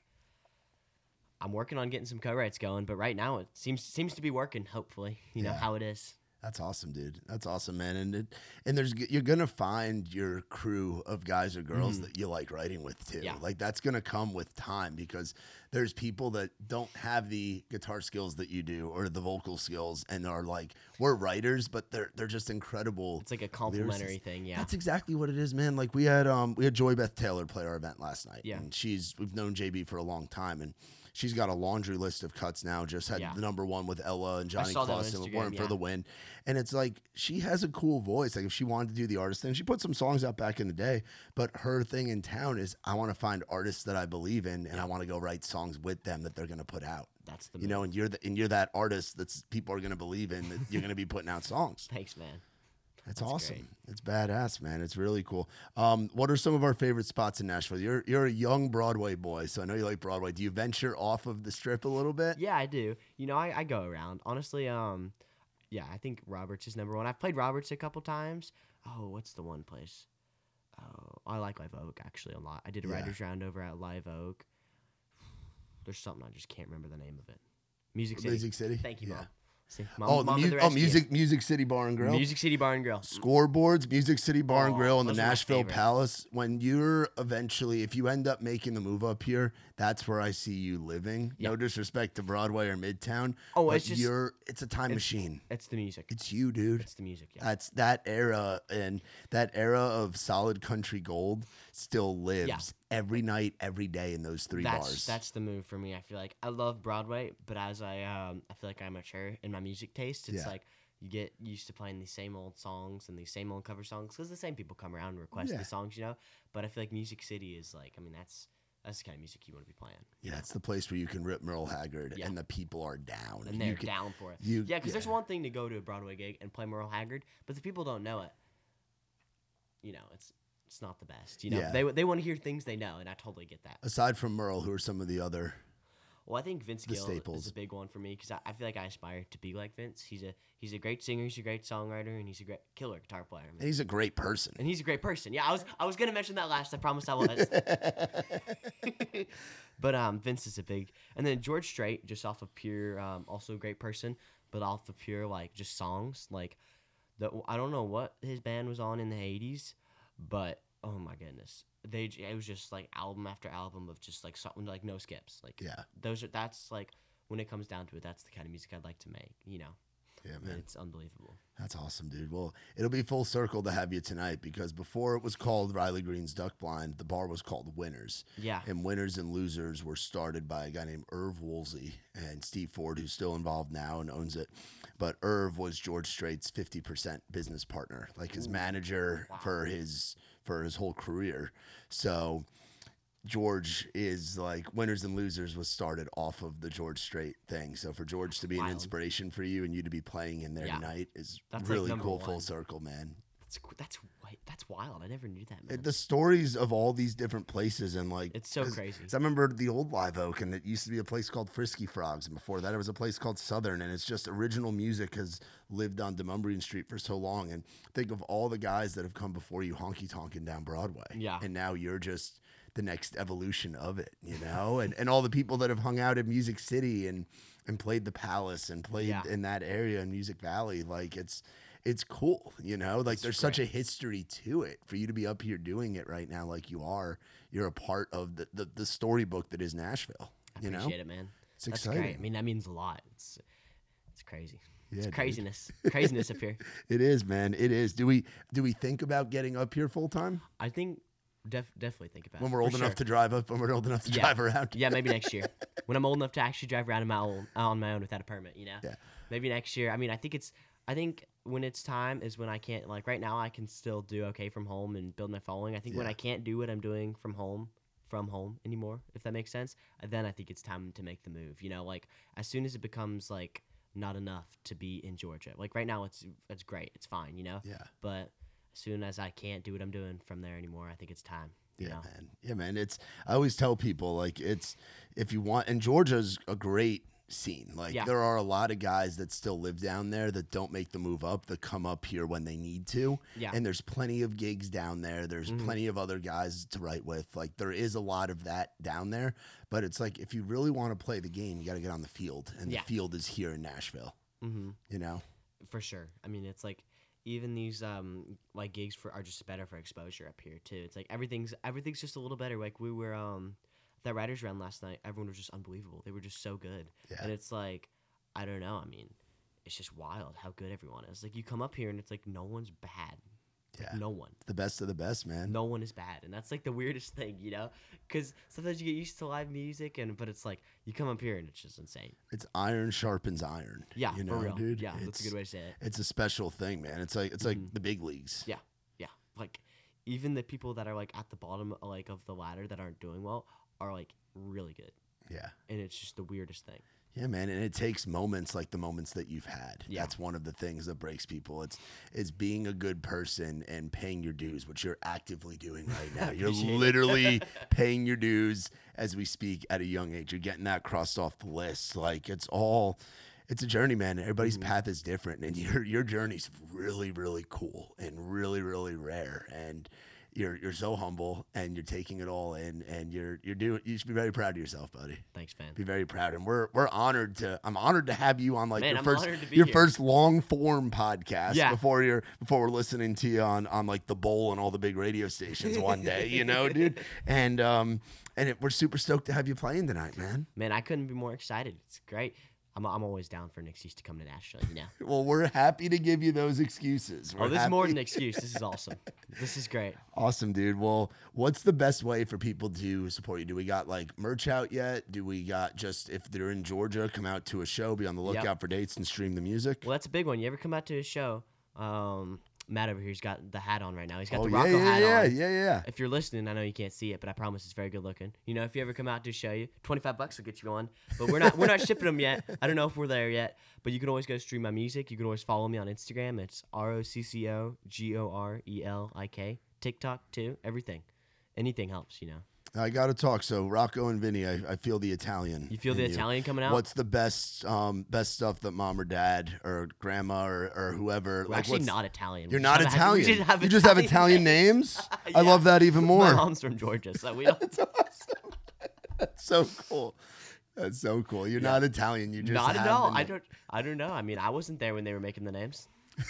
I'm working on getting some co-writes going, but right now it seems seems to be working. Hopefully, you know Yeah. how it is. That's awesome, dude. That's awesome, man. And it, and there's you're gonna find your crew of guys or girls that you like writing with too. Mm-hmm. Yeah. Like that's gonna come with time because there's people that don't have the guitar skills that you do or the vocal skills and are like we're writers, but they're they're just incredible. It's like a complimentary lyricists. thing. Yeah. That's exactly what it is, man. Like we had um we had Joy Beth Taylor play our event last night. Yeah. And she's we've known J B for a long time and she's got a laundry list of cuts now. Just had Yeah. the number one with Ella and Johnny saw that on Clausen with Instagram, Warren for yeah. the Win. And it's like she has a cool voice. Like if she wanted to do the artist thing, she put some songs out back in the day. But her thing in town is I want to find artists that I believe in, and I want to go write songs with them that they're going to put out. That's the You know, and you're the, and you're that artist that's people are going to believe in that you're going to be putting out songs. Thanks, man. That's, That's awesome. great. It's badass, man. It's really cool. Um, what are some of our favorite spots in Nashville? You're you're a young Broadway boy, so I know you like Broadway. Do you venture off of the strip a little bit? Yeah, I do. You know, I, I go around. Honestly, um, yeah, I think Roberts is number one. I've played Roberts a couple times. Oh, what's the one place? Oh, I like Live Oak actually a lot. I did a Yeah. writer's round over at Live Oak. There's something I just can't remember the name of it. Music City. Music City. Thank you, Yeah. Mom. See, Mom, Oh, the Mom mu- of the oh, rescue. music, Music City Bar and Grill. Music City Bar and Grill. Scoreboards, Music City Bar and Oh, Grill, and the those are my Nashville favorite. Palace. When you're eventually, if you end up making the move up here, that's where I see you living. No Yeah. disrespect to Broadway or Midtown. Oh, but it's just- you're. It's a time it's- machine. It's the music. It's you, dude. It's the music. Yeah. That's that era, and that era of solid country gold still lives every night, every day in those three that's bars. that's the move for me. I feel like I love Broadway, but as I um I feel like I mature in my music taste, it's Yeah. like you get used to playing these same old songs and these same old cover songs because the same people come around and request Yeah. the songs, you know. But I feel like Music City is like, I mean, that's that's the kind of music you want to be playing, yeah, it's the place where you can rip Merle Haggard, Yeah. and the people are down. and You they're can- down for it. you- yeah, because there's yeah. one thing to go to a Broadway gig and play Merle Haggard, but the people don't know it. You know, it's it's not the best. You know, Yeah. they they want to hear things they know, and I totally get that. Aside from Merle, who are some of the other? Well, I think Vince The Gill staples. is a big one for me because I, I feel like I aspire to be like Vince. He's a he's a great singer, he's a great songwriter, and he's a great killer guitar player. I mean, And he's a great person. and he's a great person. Yeah, I was I was gonna mention that last. I promised I was. But um, Vince is a big, and then George Strait, just off of pure, um, also a great person, but off of pure like just songs. Like the I don't know what his band was on in the eighties, but oh my goodness, they j- it was just like album after album of just like something like no skips. Like Yeah. those are that's like when it comes down to it, that's the kind of music I'd like to make. You know, Yeah, I mean, man. it's unbelievable. That's awesome, dude. Well, it'll be full circle to have you tonight because before it was called Riley Green's Duck Blind, the bar was called Winners. Yeah. And Winners and Losers were started by a guy named Irv Woolsey and Steve Ford, who's still involved now and owns it. But Irv was George Strait's fifty percent business partner, like his manager for his for his whole career. So George is like Winners and Losers was started off of the George Strait thing. So for George to be an Wild. inspiration for you and you to be playing in there Yeah. tonight is That's, like, really number cool. Full one. circle, man. That's qu- that's wi- that's wild. I never knew that, man. It- the stories of all these different places and like It's so 'cause- crazy. 'cause I remember the old Live Oak, and it used to be a place called Frisky Frogs, and before that it was a place called Southern, and it's just original music has lived on Demumbrian Street for so long. And think of all the guys that have come before you, honky tonking down Broadway, Yeah. and now you're just the next evolution of it, you know, and and all the people that have hung out in Music City and and played the Palace and played Yeah. in that area in Music Valley, like it's. It's cool, you know, like there's such a history to it for you to be up here doing it right now. Like you are, you're a part of the, the, the storybook that is Nashville, I you know? appreciate it, man. It's That's exciting. great. I mean, that means a lot. It's it's crazy. Yeah, It's dude. craziness. Craziness up here. It is, man. It is. Do we, do we think about getting up here full time I think def- definitely think about when it. we're for old enough sure. to drive up, when we're old enough to Yeah. drive around? Yeah, maybe next year. When I'm old enough to actually drive around on my own, on my own without a permit, you know? Yeah. Maybe next year. I mean, I think it's, I think when it's time is when I can't, like right now, I can still do okay from home and build my following. I think when Yeah. I can't do what I'm doing from home, from home anymore, if that makes sense, then I think it's time to make the move. You know, like as soon as it becomes like not enough to be in Georgia. Like right now, it's it's great, it's fine, you know. Yeah. But as soon as I can't do what I'm doing from there anymore, I think it's time. You Yeah, know? man. Yeah, man. It's, I always tell people, like, it's, if you want, and Georgia's a great scene. Like, Yeah. there are a lot of guys that still live down there that don't make the move up, that come up here when they need to. Yeah. And there's plenty of gigs down there. There's Mhm. plenty of other guys to write with. Like, there is a lot of that down there. But it's like, if you really want to play the game, you got to get on the field. And Yeah. the field is here in Nashville, Mm-hmm. you know? For sure. I mean, it's like even these um like gigs for are just better for exposure up here too. It's like everything's everything's just a little better. Like we were um that writers round last night. Everyone was just unbelievable. They were just so good. Yeah. And it's like I don't know. I mean, it's just wild how good everyone is. Like you come up here and it's like no one's bad. Like, Yeah. no one. The best of the best, man. No one is bad, and that's like the weirdest thing, you know? Because sometimes you get used to live music, and but it's like you come up here and it's just insane. It's iron sharpens iron. Yeah, you know, for real. dude. Yeah, that's a It's- good way to say it. It's a special thing, man. It's like it's like Mhm. the big leagues. Yeah, yeah. Like even the people that are like at the bottom, like of the ladder that aren't doing well, are like really good, Yeah. and it's just the weirdest thing. Yeah, man, and it takes moments like the moments that you've had. Yeah. That's one of the things that breaks people. It's it's being a good person and paying your dues, which you're actively doing right now. You're Appreciate it. literally paying your dues as we speak at a young age. You're getting that crossed off the list. Like it's all it's a journey, man. Everybody's Mm-hmm. path is different, and your your journey's really, really cool and really, really rare. And you're you're so humble, and you're taking it all in, and you're you're doing. You should be very proud of yourself, buddy. Thanks, man. Be very proud, and we're we're honored to. I'm honored to have you on like Man, your I'm first honored to be your here. first long form podcast. Yeah. Before you're before we're listening to you on on like the Bowl and all the big radio stations one day, you know, dude. And um and it, we're super stoked to have you playing tonight, man. Man, I couldn't be more excited. It's great. I'm, I'm always down for an excuse to come to Nashville, you know? Well, we're happy to give you those excuses. We're oh, this is more happy- than an excuse. This is awesome. This is great. Awesome, dude. Well, what's the best way for people to support you? Do we got like merch out yet? Do we got just if they're in Georgia, come out to a show, be on the Yep. lookout for dates and stream the music? Well, that's a big one. You ever come out to a show? Um, Matt over here's got the hat on right now. He's got Oh the yeah, Rocco yeah, hat yeah, on. yeah, yeah. If you're listening, I know you can't see it, but I promise it's very good looking. You know, if you ever come out to show you, twenty-five bucks will get you on. But we're not we're not shipping them yet. I don't know if we're there yet. But you can always go stream my music. You can always follow me on Instagram. It's R O C C O G O R E L I K. TikTok too. Everything. Anything helps, you know. I got to talk. So Rocco and Vinny, I, I feel the Italian. You feel in the Italian coming out? What's the best um best stuff that mom or dad or grandma or, or whoever? We're like, actually what's- not Italian. You're We not just have- we Italian. just have you just have Italian names. I Yeah. love that even more. My mom's from Georgia, so we don't. That's awesome. That's so cool. That's so cool. You're not Italian. You just Not at have all. the I name. don't. I don't know. I mean, I wasn't there when they were making the names.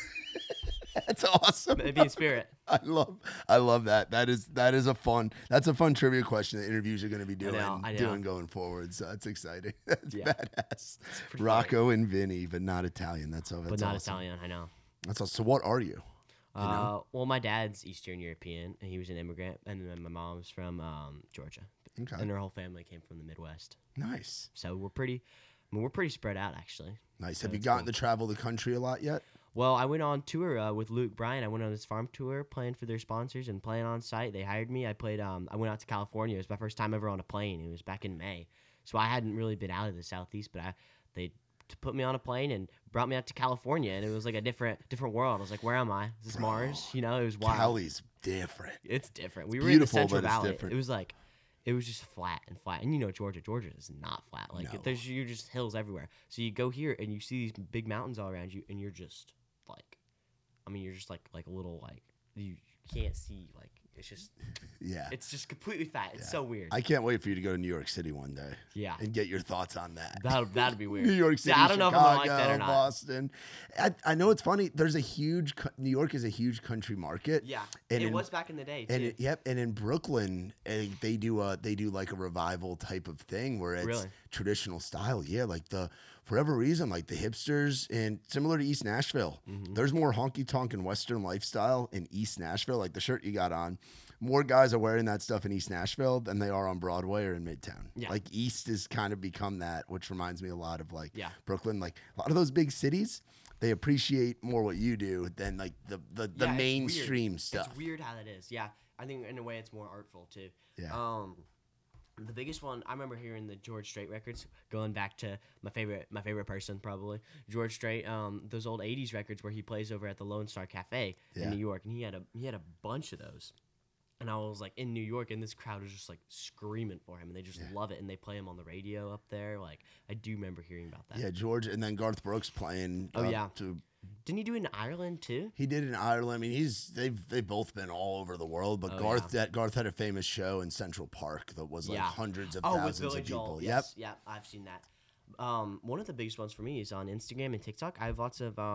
That's awesome. Maybe in spirit. I love I love that. That is that is a fun that's a fun trivia question that interviews are going to be doing know, I know. doing going forward. So that's exciting. That's Yeah. badass. pretty Rocco and Vinny, but not Italian. That's all. That's But not awesome. Italian. I know. That's awesome. So what are you? Uh, well, my dad's Eastern European, and he was an immigrant, and then my mom's from um, Georgia, Okay. and her whole family came from the Midwest. Nice. So we're pretty, I mean, we're pretty spread out actually. Nice. So Have you that's gotten cool. to travel the country a lot yet? Well, I went on tour uh, with Luke Bryan. I went on this farm tour, playing for their sponsors and playing on site. They hired me. I played. Um, I went out to California. It was my first time ever on a plane. It was back in May, so I hadn't really been out of the Southeast. But I, they t- put me on a plane and brought me out to California, and it was like a different, different world. I was like, "Where am I? Is this Mars?" You know, it was wild. Cali's different. It's different. We were beautiful, in the Central but it's Valley. different. It was like, it was just flat and flat. And you know, Georgia, Georgia is not flat. Like No. there's you're just hills everywhere. So you go here and you see these big mountains all around you, and you're just like, I mean, you're just like like a little like you can't see like it's just Yeah. it's just completely flat. It's Yeah. so weird. I can't wait for you to go to New York City one day yeah, and get your thoughts on that. that'd that'd be weird. New York See, City, I don't know Chicago, if I'm gonna like that or not. Boston. I, I know it's funny. There's a huge co- New York is a huge country market. Yeah, And it in- was back in the day too. And it, yep, and in Brooklyn, eh, they do a they do like a revival type of thing where it's Really? traditional style. Yeah, like the for whatever reason, like the hipsters and similar to East Nashville, Mm-hmm. there's more honky tonk and Western lifestyle in East Nashville. Like the shirt you got on, more guys are wearing that stuff in East Nashville than they are on Broadway or in Midtown. Yeah. Like East has kind of become that, which reminds me a lot of like Yeah. Brooklyn. Like a lot of those big cities, they appreciate more what you do than like the the, the Yeah, it's mainstream weird. stuff. It's weird how that is. Yeah, I think in a way it's more artful too. Yeah. Um, the biggest one I remember hearing the George Strait records, going back to my favorite my favorite person probably George Strait. Um, those old eighties records where he plays over at the Lone Star Cafe Yeah. in New York, and he had a he had a bunch of those. And I was like in New York, and this crowd was just like screaming for him, and they just Yeah. love it, and they play him on the radio up there. Like I do remember hearing about that. Yeah, George, and then Garth Brooks playing. Oh, uh, yeah. to Didn't he do it in Ireland too? he did in Ireland. I mean, he's they've they've both been all over the world. But Oh, Garth yeah. that Garth had a famous show in Central Park that was like Yeah. hundreds of Oh, with thousands Billy of people. Joel. Yep. Yes, yeah, I've seen that. Um, one of the biggest ones for me is on Instagram and TikTok. I have lots of um,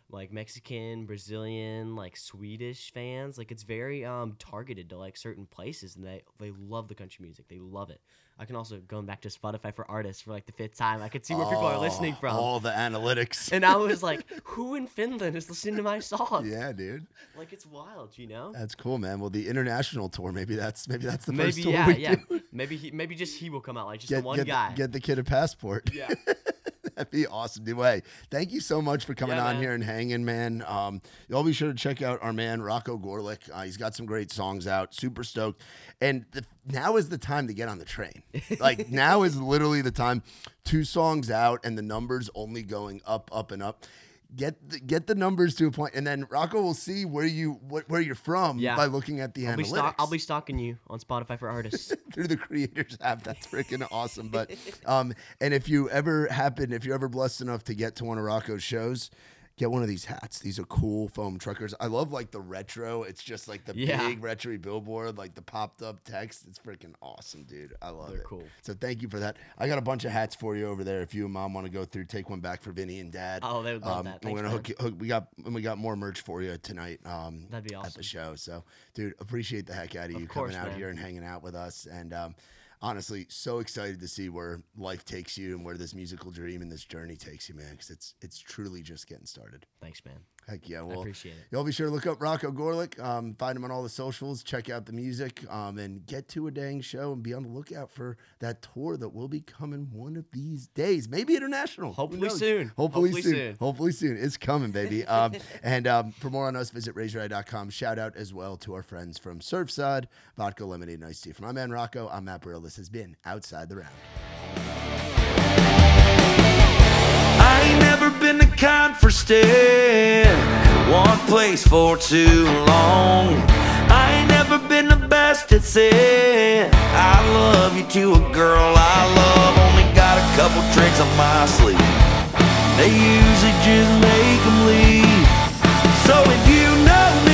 like Mexican, Brazilian, like Swedish fans. Like it's very um targeted to like certain places, and they they love the country music. They love it. I can also, going back to Spotify for artists for like the fifth time, I could see where people are listening from. All the analytics. And I was like, who in Finland is listening to my song? Yeah, dude. Like it's wild, you know? That's cool, man. Well, the international tour, maybe that's maybe that's the Maybe first tour yeah, we yeah. do. Maybe he maybe just he will come out, like just Get, the one get, guy. get the kid a passport. Yeah. That'd be awesome. Dude, hey, thank you so much for coming Yeah, on man. here and hanging, man. Um, y'all be sure to check out our man Rocco Gorlick. Uh, he's got some great songs out. Super stoked. And the, now is the time to get on the train. Like now is literally the time. Two songs out, and the numbers only going up, up, and up. Get the, get the numbers to a point, and then Rocco will see where you what, where you're from Yeah. by looking at the I'll be, analytics. stalk- I'll be stalking you on Spotify for artists. Through the creators app. That's freaking awesome. But um, and if you ever happen, if you're ever blessed enough to get to one of Rocco's shows, get one of these hats. These are cool foam truckers. I love like the retro. It's just like the Yeah. big retro billboard, like the popped up text. It's freaking awesome, dude. I love They're it. cool. So thank you for that. I got a bunch of hats for you over there. If you and mom want to go through, take one back for Vinny and dad. Oh, they would love that. and Thanks, we're gonna man. hook, you- hook. We got and we got more merch for you tonight. Um, That'd be at the awesome. show. So, dude, appreciate the heck out of, Of you course, coming out man. here and hanging out with us. And um, honestly, so excited to see where life takes you and where this musical dream and this journey takes you, man. Because it's it's truly just getting started. Thanks, man. Heck yeah. I Well, appreciate it. y'all be sure to look up Rocco Gorlick, um, find him on all the socials, check out the music, um, and get to a dang show and be on the lookout for that tour that will be coming one of these days. Maybe international. Who Hopefully knows? soon. Hopefully, Hopefully soon. soon. Hopefully soon. It's coming, baby. Um, and um, for more on us, visit raise your eye dot com. Shout out as well to our friends from Surfside, Vodka, Lemonade, and Iced Tea. For my man Rocco, I'm Matt Burrell. This has been Outside the Round. I ain't never been the kind for staying one place for too long. I ain't never been the best at saying I love you to a girl I love. Only got a couple tricks up my sleeve. They usually just make 'em leave. So if you know